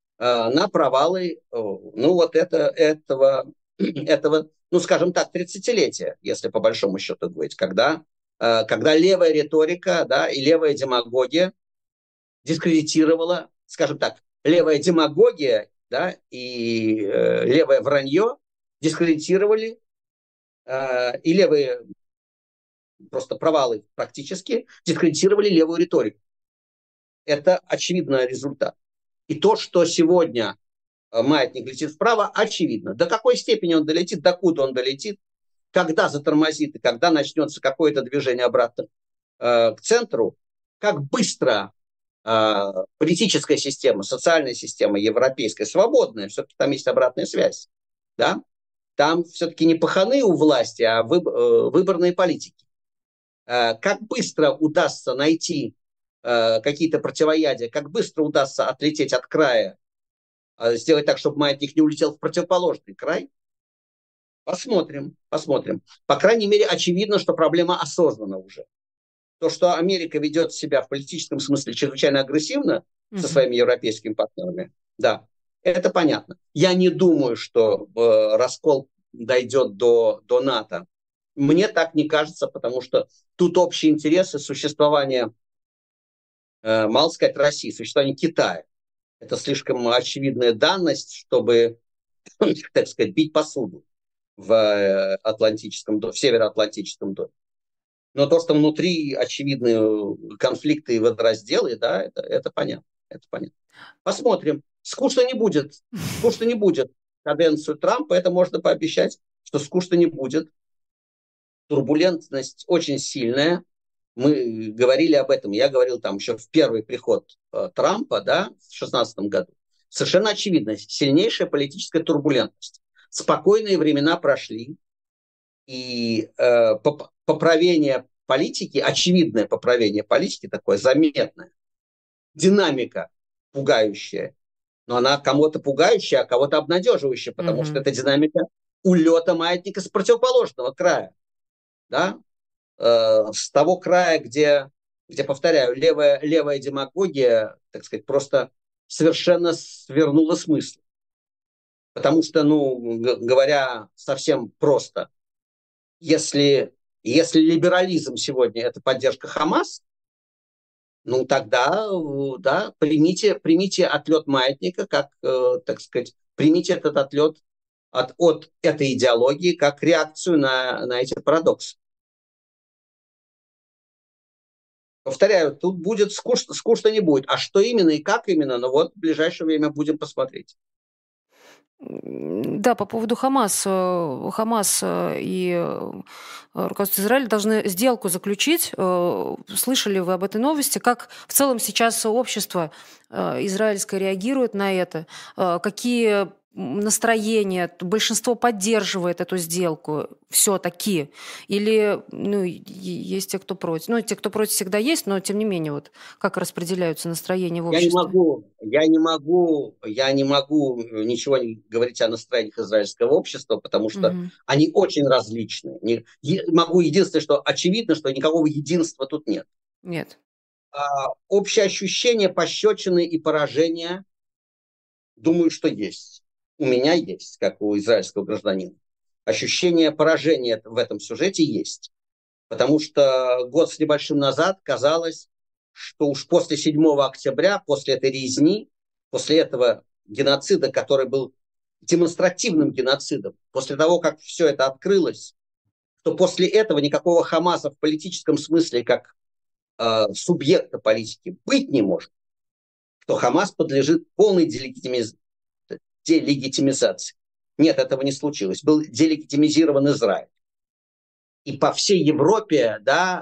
ну, вот этого, ну, скажем так, 30-летия, если по большому счету говорить, когда левая риторика, да, и левая демагогия дискредитировала, скажем так, левая демагогия, да, и левое вранье дискредитировали, и левые просто провалы практически, дискредитировали левую риторику. Это очевидный результат. И то, что сегодня маятник летит вправо, очевидно. До какой степени он долетит, докуда он долетит, когда затормозит и когда начнется какое-то движение обратно к центру, как быстро политическая система, социальная система, европейская, свободная, все-таки там есть обратная связь, да? Там все-таки не паханы у власти, а выборные политики. Как быстро удастся найти какие-то противоядия, как быстро удастся отлететь от края, сделать так, чтобы маятник не улетел в противоположный край, посмотрим, посмотрим. По крайней мере, очевидно, что проблема осознана уже. То, что Америка ведет себя в политическом смысле чрезвычайно агрессивно со своими европейскими партнерами, да, это понятно. Я не думаю, что раскол дойдет до НАТО. Мне так не кажется, потому что тут общие интересы существования, мало сказать, России, существования Китая. Это слишком очевидная данность, чтобы, так сказать, бить посуду в Североатлантическом доме. Но то, что внутри очевидные конфликты и водоразделы, да, это понятно. Это понятно. Посмотрим. Скучно не будет. Скучно не будет каденцию Трампа. Это можно пообещать, что скучно не будет. Турбулентность очень сильная. Мы говорили об этом. Я говорил там еще в первый приход Трампа, да, в 2016 году. Совершенно очевидно. Сильнейшая политическая турбулентность. Спокойные времена прошли. И поправление политики, очевидное поправление политики, такое заметное, динамика пугающая, но она кому-то пугающая, а кого-то обнадеживающая, потому что это динамика улета маятника с противоположного края, да? С того края, где, повторяю, левая демагогия, так сказать, просто совершенно свернула смысл. Потому что, говоря совсем просто, если либерализм сегодня – это поддержка Хамас, тогда, да, примите отлет маятника, как, так сказать, примите этот отлет от этой идеологии как реакцию на эти парадоксы. Повторяю, тут будет скучно не будет. А что именно и как именно, в ближайшее время будем посмотреть. Да, по поводу Хамас. Хамас и руководство Израиля должны сделку заключить. Слышали вы об этой новости? Как в целом сейчас общество израильское реагирует на это? Какие настроения? Большинство поддерживает эту сделку все-таки? Или есть те, кто против? Те, кто против, всегда есть, но тем не менее, как распределяются настроения в обществе? Я не могу ничего не говорить о настроениях израильского общества, потому что они очень различны. Могу единственное, что очевидно, что никакого единства тут нет. Нет. Общее ощущение пощечины и поражения, думаю, что есть. У меня есть, как у израильского гражданина. Ощущение поражения в этом сюжете есть. Потому что год с небольшим назад казалось, что уж после 7 октября, после этой резни, после этого геноцида, который был демонстративным геноцидом, после того, как все это открылось, то после этого никакого Хамаса в политическом смысле как субъекта политики быть не может, что Хамас подлежит полной делегитимизации. Нет, этого не случилось. Был делегитимизирован Израиль. И по всей Европе,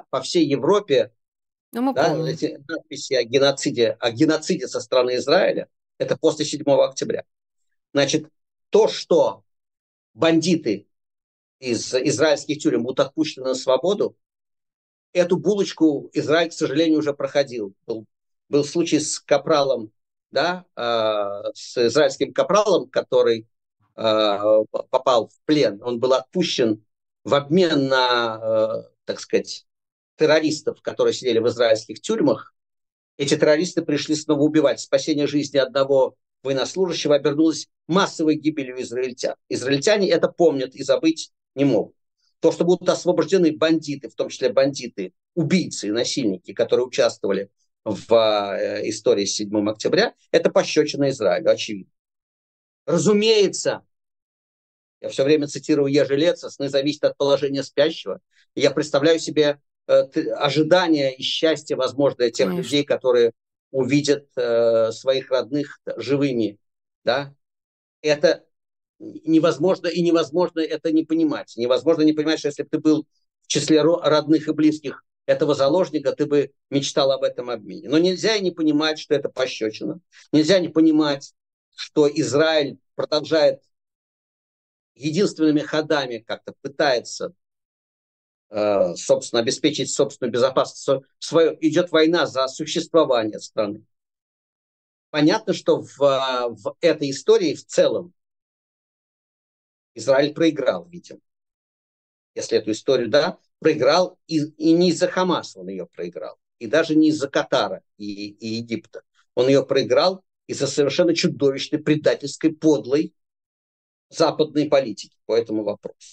эти надписи о геноциде со стороны Израиля, это после 7 октября. Значит, то, что бандиты из израильских тюрем будут отпущены на свободу, эту булочку Израиль, к сожалению, уже проходил. Был случай с капралом, да, с израильским капралом, который попал в плен. Он был отпущен в обмен на, так сказать, террористов, которые сидели в израильских тюрьмах. Эти террористы пришли снова убивать. Спасение жизни одного военнослужащего обернулось массовой гибелью израильтян. Израильтяне это помнят и забыть не могут. То, что будут освобождены бандиты, в том числе бандиты, убийцы и насильники, которые участвовали в истории с 7 октября, это пощечина Израилю, очевидно. Разумеется, я все время цитирую Ежи Леца, сны зависят от положения спящего. И я представляю себе ожидания и счастья, возможно, тех Конечно. людей, которые увидят своих родных живыми, да, это невозможно, и невозможно это не понимать. Невозможно не понимать, что если бы ты был в числе родных и близких этого заложника, ты бы мечтал об этом обмене. Но нельзя и не понимать, что это пощечина. Нельзя не понимать, что Израиль продолжает единственными ходами как-то пытается, собственно, обеспечить собственную безопасность. Идет война за существование страны. Понятно, что в этой истории в целом Израиль проиграл, видимо. Если эту историю, да, проиграл, и не из-за Хамаса он ее проиграл, и даже не из-за Катара и Египта. Он ее проиграл из-за совершенно чудовищной, предательской, подлой западной политики по этому вопросу.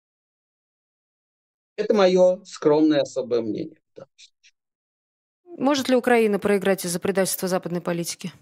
Это мое скромное особое мнение. Да. Может ли Украина проиграть из-за предательства западной политики?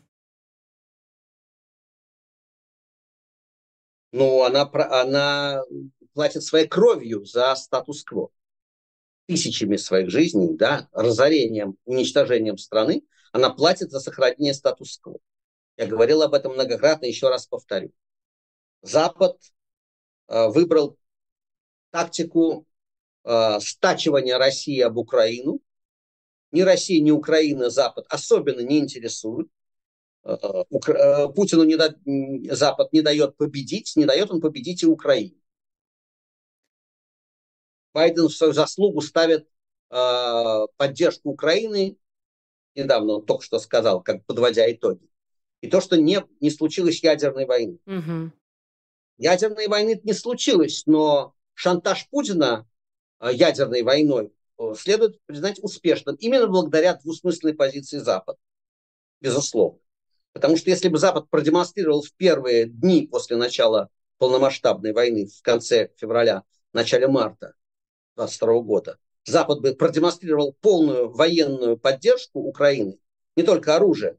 Ну, она платит своей кровью за статус-кво. Тысячами своих жизней, да, разорением, уничтожением страны, она платит за сохранение статус-кво. Я говорил об этом многократно, еще раз повторю. Запад выбрал тактику стачивания России об Украину. Ни Россия, ни Украина Запад особенно не интересуют. Путину Запад не дает победить, не дает он победить и Украине. Байден в свою заслугу ставит поддержку Украины, недавно он только что сказал, как подводя итоги, и то, что не случилось ядерной войны. Угу. Ядерной войны не случилось, но шантаж Путина ядерной войной следует признать успешным именно благодаря двусмысленной позиции Запада, безусловно. Потому что если бы Запад продемонстрировал в первые дни после начала полномасштабной войны, в конце февраля, в начале марта 2022 года, Запад бы продемонстрировал полную военную поддержку Украины, не только оружие,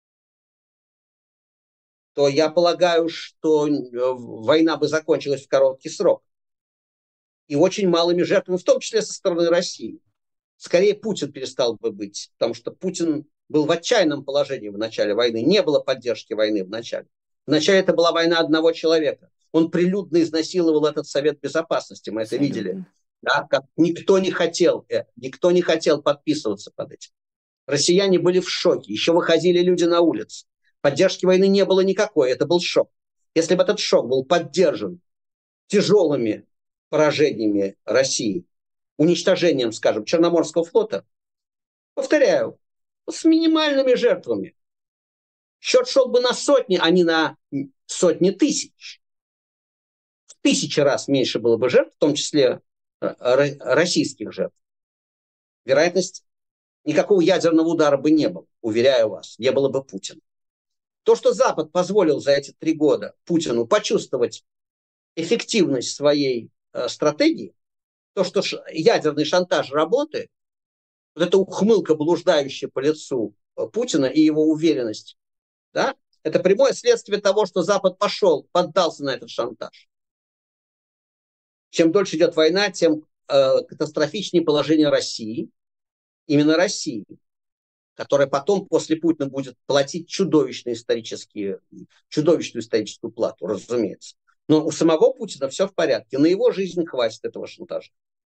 то я полагаю, что война бы закончилась в короткий срок. И очень малыми жертвами, в том числе со стороны России. Скорее Путин перестал бы быть, потому что Путин был в отчаянном положении в начале войны. Не было поддержки войны в начале. Вначале это была война одного человека. Он прилюдно изнасиловал этот Совет Безопасности, мы это видели. Да? Никто не хотел подписываться под этим. Россияне были в шоке, еще выходили люди на улицы. Поддержки войны не было никакой, это был шок. Если бы этот шок был поддержан тяжелыми поражениями России, уничтожением, скажем, Черноморского флота, повторяю, с минимальными жертвами. Счет шел бы на сотни, а не на сотни тысяч. В 1000 раз меньше было бы жертв, в том числе российских жертв. Вероятность никакого ядерного удара бы не было, уверяю вас, не было бы Путина. То, что Запад позволил за эти 3 года Путину почувствовать эффективность своей стратегии, то, что ядерный шантаж работает, вот эта ухмылка, блуждающая по лицу Путина и его уверенность, да, это прямое следствие того, что Запад поддался на этот шантаж. Чем дольше идет война, тем катастрофичнее положение России, именно России, которая потом после Путина будет платить чудовищную историческую плату, разумеется. Но у самого Путина все в порядке, на его жизнь хватит этого шантажа.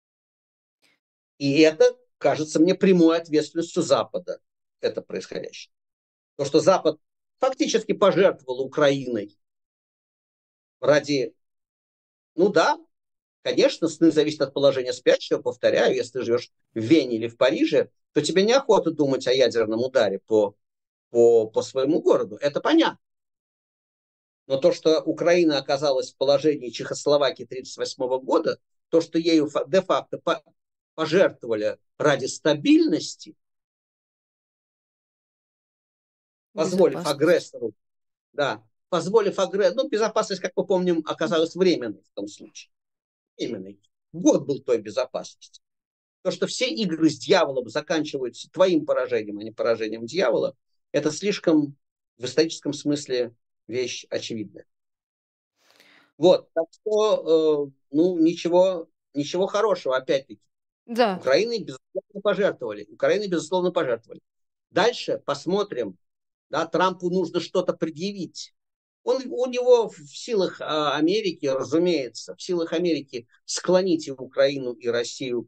И это, кажется мне, прямой ответственностью Запада, это происходящее. То, что Запад фактически пожертвовал Украиной ради, ну да, конечно, сны зависят от положения спящего, повторяю, если ты живешь в Вене или в Париже, то тебе неохота думать о ядерном ударе по своему городу, это понятно. Но то, что Украина оказалась в положении Чехословакии 1938 года, то, что ею де-факто пожертвовали ради стабильности, позволив агрессору, безопасность, как мы помним, оказалась временной в том случае. Временной. Год был той безопасности. То, что все игры с дьяволом заканчиваются твоим поражением, а не поражением дьявола, это слишком в историческом смысле вещь очевидная. Вот, так что, ничего хорошего, опять-таки. Да. Украиной, безусловно, пожертвовали. Украиной, безусловно, пожертвовали. Дальше посмотрим. Да, Трампу нужно что-то предъявить. У него в силах Америки, разумеется, в силах Америки склонить и Украину, и Россию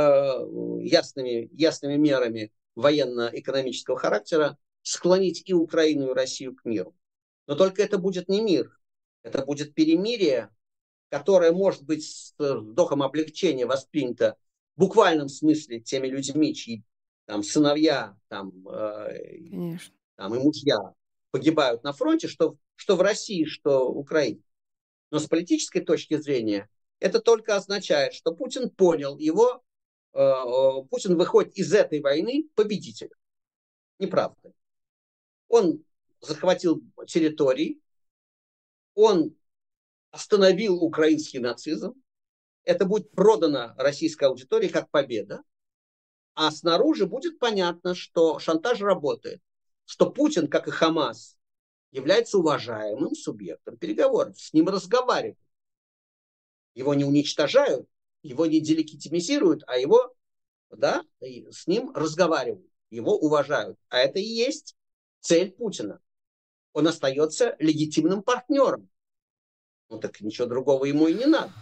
ясными мерами военно-экономического характера, склонить и Украину, и Россию к миру. Но только это будет не мир. Это будет перемирие, которое может быть с вздохом облегчения воспринято в буквальном смысле теми людьми, чьи там сыновья Конечно. там, и мужья погибают на фронте, что в России, что в Украине. Но с политической точки зрения это только означает, что Путин понял его, Путин выходит из этой войны победителем. Неправда. Он захватил территории, он остановил украинский нацизм, это будет продано российской аудитории как победа, а снаружи будет понятно, что шантаж работает, что Путин, как и Хамас, является уважаемым субъектом переговоров. С ним разговаривают. Его не уничтожают, его не делегитимизируют, а его, да, с ним разговаривают, его уважают. А это и есть цель Путина. Он остается легитимным партнером. Ну так ничего другого ему и не надо.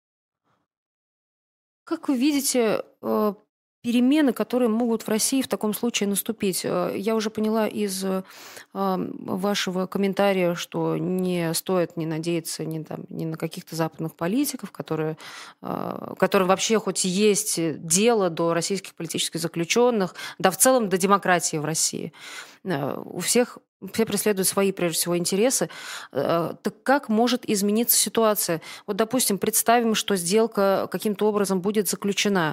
Как вы видите, перемены, которые могут в России в таком случае наступить? Я уже поняла из вашего комментария, что не стоит не надеяться ни на каких-то западных политиков, которые вообще хоть есть дело до российских политических заключенных, да в целом до демократии в России. У всех все преследуют свои, прежде всего, интересы. Так как может измениться ситуация? Вот, допустим, представим, что сделка каким-то образом будет заключена.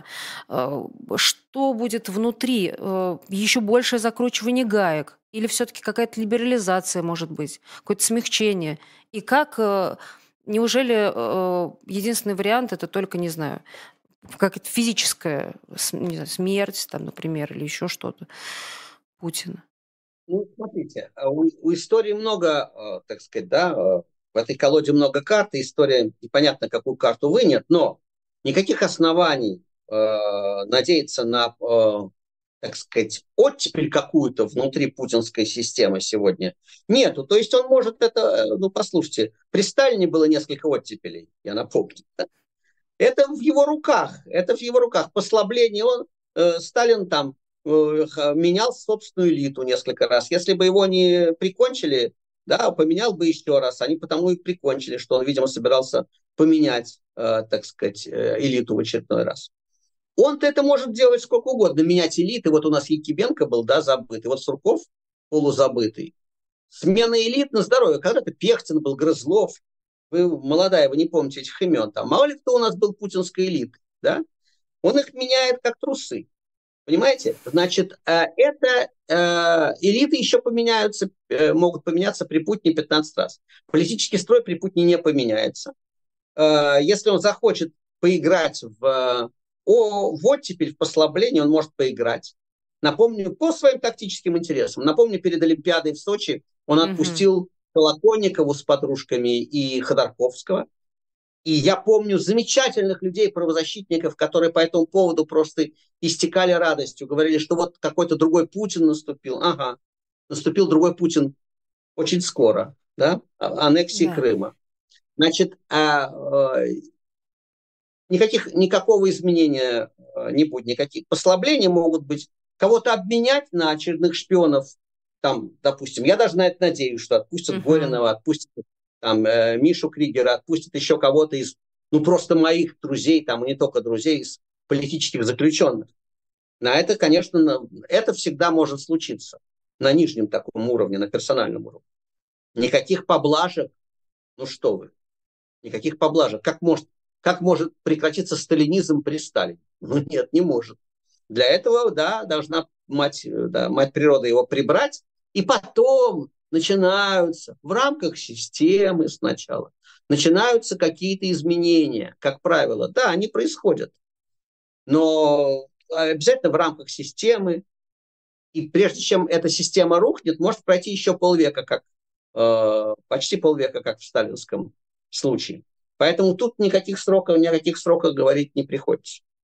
Что будет внутри? Еще большее закручивание гаек? Или все-таки какая-то либерализация может быть? Какое-то смягчение? И как... Неужели единственный вариант это только, не знаю, какая-то физическая не знаю, смерть, там, например, или еще что-то Путина? Ну, смотрите, у истории много, так сказать, да, в этой колоде много карт, и история непонятно, какую карту вынет, но никаких оснований надеяться на, так сказать, оттепель какую-то внутри путинской системы сегодня нету. То есть он может это, ну, послушайте, при Сталине было несколько оттепелей, я напомню. Это в его руках, послабление. Сталин там менял собственную элиту несколько раз. Если бы его не прикончили, да, поменял бы еще раз. Они потому и прикончили, что он, видимо, собирался поменять, так сказать, элиту в очередной раз. Он-то это может делать сколько угодно, менять элиты. Вот у нас Якибенко был, да, забытый. Вот Сурков полузабытый. Смена элит на здоровье. Когда-то Пехтин был, Грызлов. Вы молодая, вы не помните этих имен. Там мало ли кто у нас был путинской элитой, да? Он их меняет как трусы. Понимаете? Значит, элиты еще могут поменяться при Путине 15 раз. Политический строй при Путине не поменяется. Если он захочет поиграть в оттепель, в послабление, он может поиграть. Напомню, по своим тактическим интересам. Напомню, перед Олимпиадой в Сочи он отпустил Колокольникову с подружками и Ходорковского. И я помню замечательных людей, правозащитников, которые по этому поводу просто истекали радостью. Говорили, что вот какой-то другой Путин наступил. Ага, наступил другой Путин очень скоро, да, аннексии Крыма. Значит, никакого изменения не будет, никаких послаблений могут быть. Кого-то обменять на очередных шпионов, там, допустим, я даже на это надеюсь, что отпустят Горинова, отпустят там, Мишу Кригера, отпустят еще кого-то из, ну, просто моих друзей, там, и не только друзей, из политических заключенных. На это, конечно, это всегда может случиться на нижнем таком уровне, на персональном уровне. Никаких поблажек, ну что вы, никаких поблажек. Как может прекратиться сталинизм при Сталине? Ну нет, не может. Для этого, да, должна мать природа его прибрать, и потом начинаются в рамках системы сначала, начинаются какие-то изменения, как правило. Да, они происходят, но обязательно в рамках системы, и прежде чем эта система рухнет, может пройти еще полвека, почти полвека, как в сталинском случае. Поэтому тут никаких сроков говорить не приходится.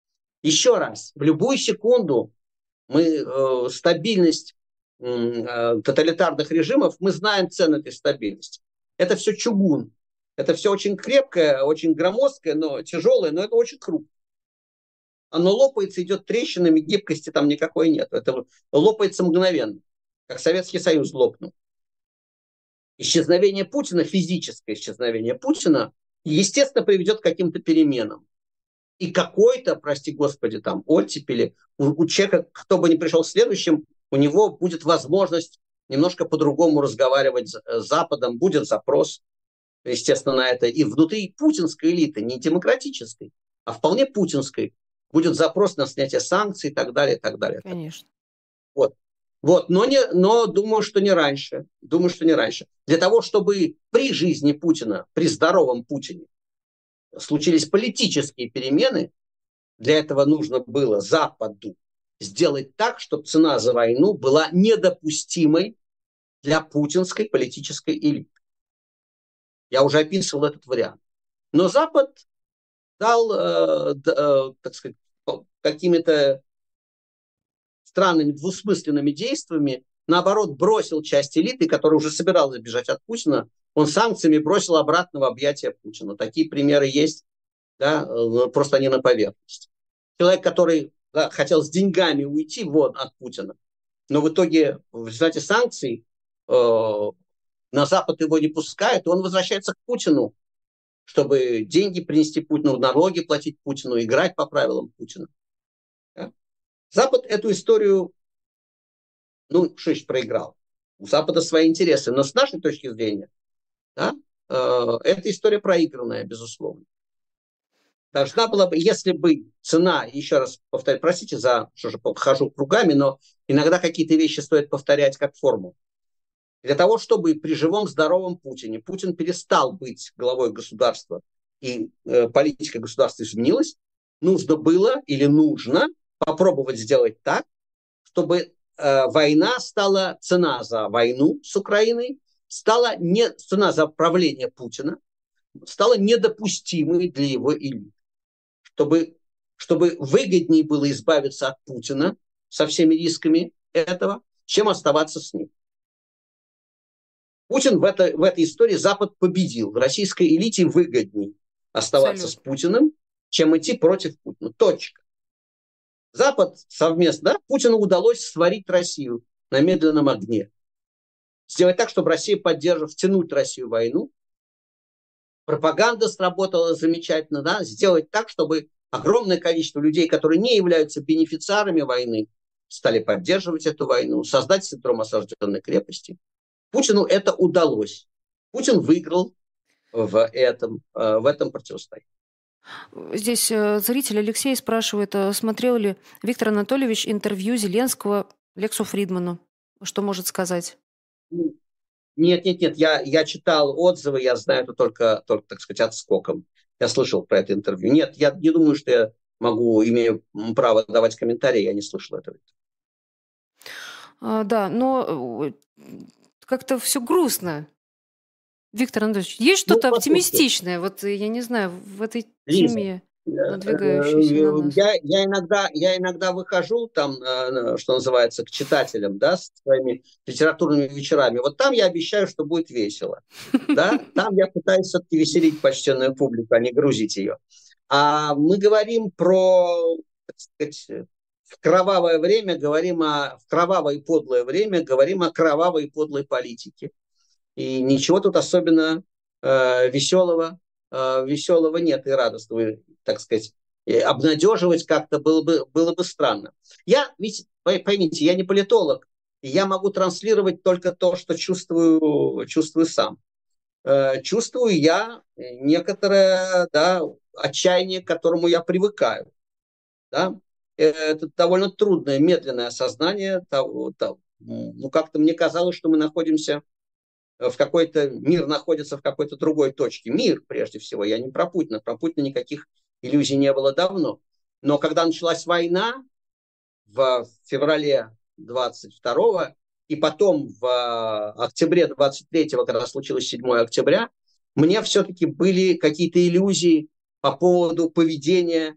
Еще раз, в любую секунду стабильность тоталитарных режимов, мы знаем цену этой стабильности. Это все чугун. Это все очень крепкое, очень громоздкое, но тяжелое, но это очень хрупкое. Оно лопается, идет трещинами, гибкости там никакой нет. Это лопается мгновенно, как Советский Союз лопнул. Исчезновение Путина, физическое исчезновение Путина, естественно, приведет к каким-то переменам. И какой-то, прости господи, там, оттепели, у человека, кто бы ни пришел следующим, у него будет возможность немножко по-другому разговаривать с Западом, будет запрос, естественно, на это. И внутри путинской элиты, не демократической, а вполне путинской, будет запрос на снятие санкций и так далее, и так далее. Конечно. Вот, но думаю, что не раньше. Думаю, что не раньше. Для того, чтобы при жизни Путина, при здоровом Путине, случились политические перемены, для этого нужно было Западу сделать так, чтобы цена за войну была недопустимой для путинской политической элиты. Я уже описывал этот вариант. Но Запад дал, так сказать, какими-то странными двусмысленными действиями, наоборот, бросил часть элиты, которая уже собиралась бежать от Путина, он санкциями бросил обратно в объятия Путина. Такие примеры есть, да, просто они на поверхности. Человек, который хотел с деньгами уйти от Путина, но в итоге в результате санкций на Запад его не пускают, и он возвращается к Путину, чтобы деньги принести Путину, налоги платить Путину, играть по правилам Путина. Да? Запад эту историю, проиграл. У Запада свои интересы, но с нашей точки зрения, да, эта история проигранная, безусловно. Должна была бы, если бы цена, еще раз повторю, простите что же хожу кругами, но иногда какие-то вещи стоит повторять как форму. Для того, чтобы при живом здоровом Путине Путин перестал быть главой государства и политика государства изменилась, нужно попробовать сделать так, чтобы цена за войну с Украиной цена за правление Путина стала недопустимой для его элиты. Чтобы выгоднее было избавиться от Путина со всеми рисками этого, чем оставаться с ним. Путин в этой истории Запад победил. В российской элите выгоднее оставаться с Путиным, чем идти против Путина. Точка. Запад совместно, Путину удалось сварить Россию на медленном огне. Сделать так, чтобы Россия втянуть Россию в войну. Пропаганда сработала замечательно, да? Сделать так, чтобы огромное количество людей, которые не являются бенефициарами войны, стали поддерживать эту войну, создать синдром осажденной крепости. Путину это удалось. Путин выиграл в этом противостоянии. Здесь зритель Алексей спрашивает, смотрел ли Виктор Анатольевич интервью Зеленского Лексу Фридману? Что может сказать? Нет. Я читал отзывы, я знаю это только, так сказать, отскоком. Я слышал про это интервью. Нет, я не думаю, что я имею право давать комментарии, я не слышал этого. Да, но как-то все грустно. Виктор Анатольевич, есть что-то оптимистичное? Вот я не знаю, в этой теме, надвигающейся на нас. Я иногда выхожу там, что называется, к читателям, да, с своими литературными вечерами. Вот там я обещаю, что будет весело. Да? Там я пытаюсь все-таки веселить почтенную публику, а не грузить ее. А мы говорим про, так сказать, в кровавое и подлое время говорим о кровавой и подлой политике. И ничего тут особенно веселого нет и радостного, так сказать. И обнадеживать как-то было бы странно. Поймите, я не политолог, и я могу транслировать только то, что чувствую сам. Чувствую я некоторое, да, отчаяние, к которому я привыкаю. Да? Это довольно трудное, медленное осознание. Как-то мне казалось, что мы находимся мир находится в какой-то другой точке. Мир, прежде всего, я не про Путина. Про Путина никаких иллюзий не было давно. Но когда началась война в феврале 22-го, и потом в октябре 23-го, когда случилось 7 октября, мне все-таки были какие-то иллюзии по поводу поведения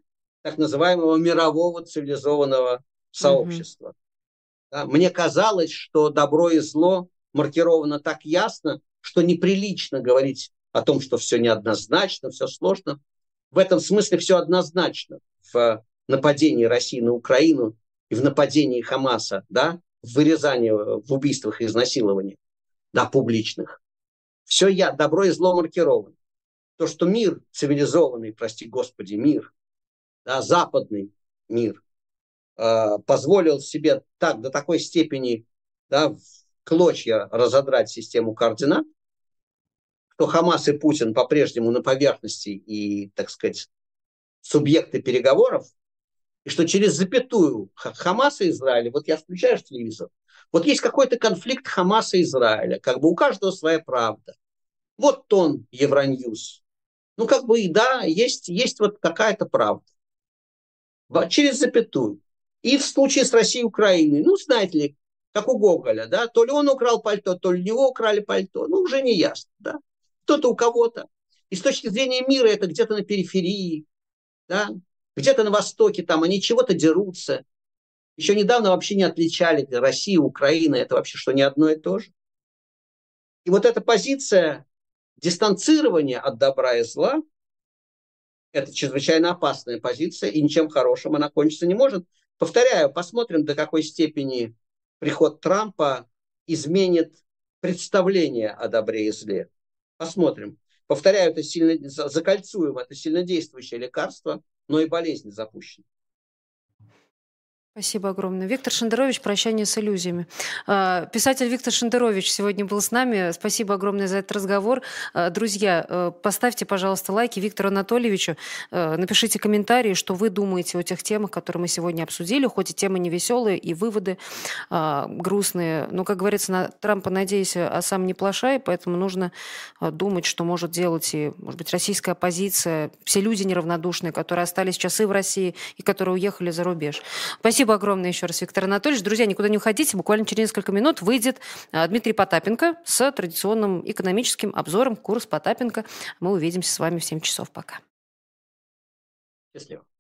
так называемого мирового цивилизованного сообщества. Да? Мне казалось, что добро и зло маркировано так ясно, что неприлично говорить о том, что все неоднозначно, все сложно. В этом смысле все однозначно. В нападении России на Украину и в нападении Хамаса, да, в вырезании, в убийствах и изнасилованиях, да, публичных. Все добро и зло маркировано. То, что мир цивилизованный, прости Господи, мир, да, западный мир, позволил себе до такой степени, да, в клочья разодрать систему координат, что Хамас и Путин по-прежнему на поверхности и, так сказать, субъекты переговоров, и что через запятую Хамаса и Израиля, вот я включаю телевизор, вот есть какой-то конфликт Хамаса и Израиля, как бы у каждого своя правда. Вот он, Евроньюз. Ну, как бы, да, есть вот какая-то правда. Через запятую. И в случае с Россией и Украиной, ну, знаете ли, как у Гоголя, да, то ли он украл пальто, то ли у него украли пальто, ну, уже не ясно, да. Кто-то у кого-то. И с точки зрения мира это где-то на периферии, да, где-то на Востоке, там они чего-то дерутся. Еще недавно вообще не отличали Россию, Украина, это вообще что, не одно и то же. И вот эта позиция дистанцирования от добра и зла, это чрезвычайно опасная позиция, и ничем хорошим она кончиться не может. Повторяю, посмотрим, до какой степени приход Трампа изменит представление о добре и зле. Посмотрим. Повторяю, это сильно закольцуем, это сильнодействующее лекарство, но и болезнь запущена. Спасибо огромное. Виктор Шендерович, «Прощание с иллюзиями». Писатель Виктор Шендерович сегодня был с нами. Спасибо огромное за этот разговор. Друзья, поставьте, пожалуйста, лайки Виктору Анатольевичу. Напишите комментарии, что вы думаете о тех темах, которые мы сегодня обсудили. Хоть и темы невеселые, и выводы грустные. Но, как говорится, на Трампа надейся, а сам не плашай. Поэтому нужно думать, что может делать и, может быть, российская оппозиция, все люди неравнодушные, которые остались сейчас и в России, и которые уехали за рубеж. Спасибо огромное еще раз, Виктор Анатольевич. Друзья, никуда не уходите. Буквально через несколько минут выйдет Дмитрий Потапенко с традиционным экономическим обзором «Курс Потапенко». Мы увидимся с вами в 7 часов. Пока. Счастливо.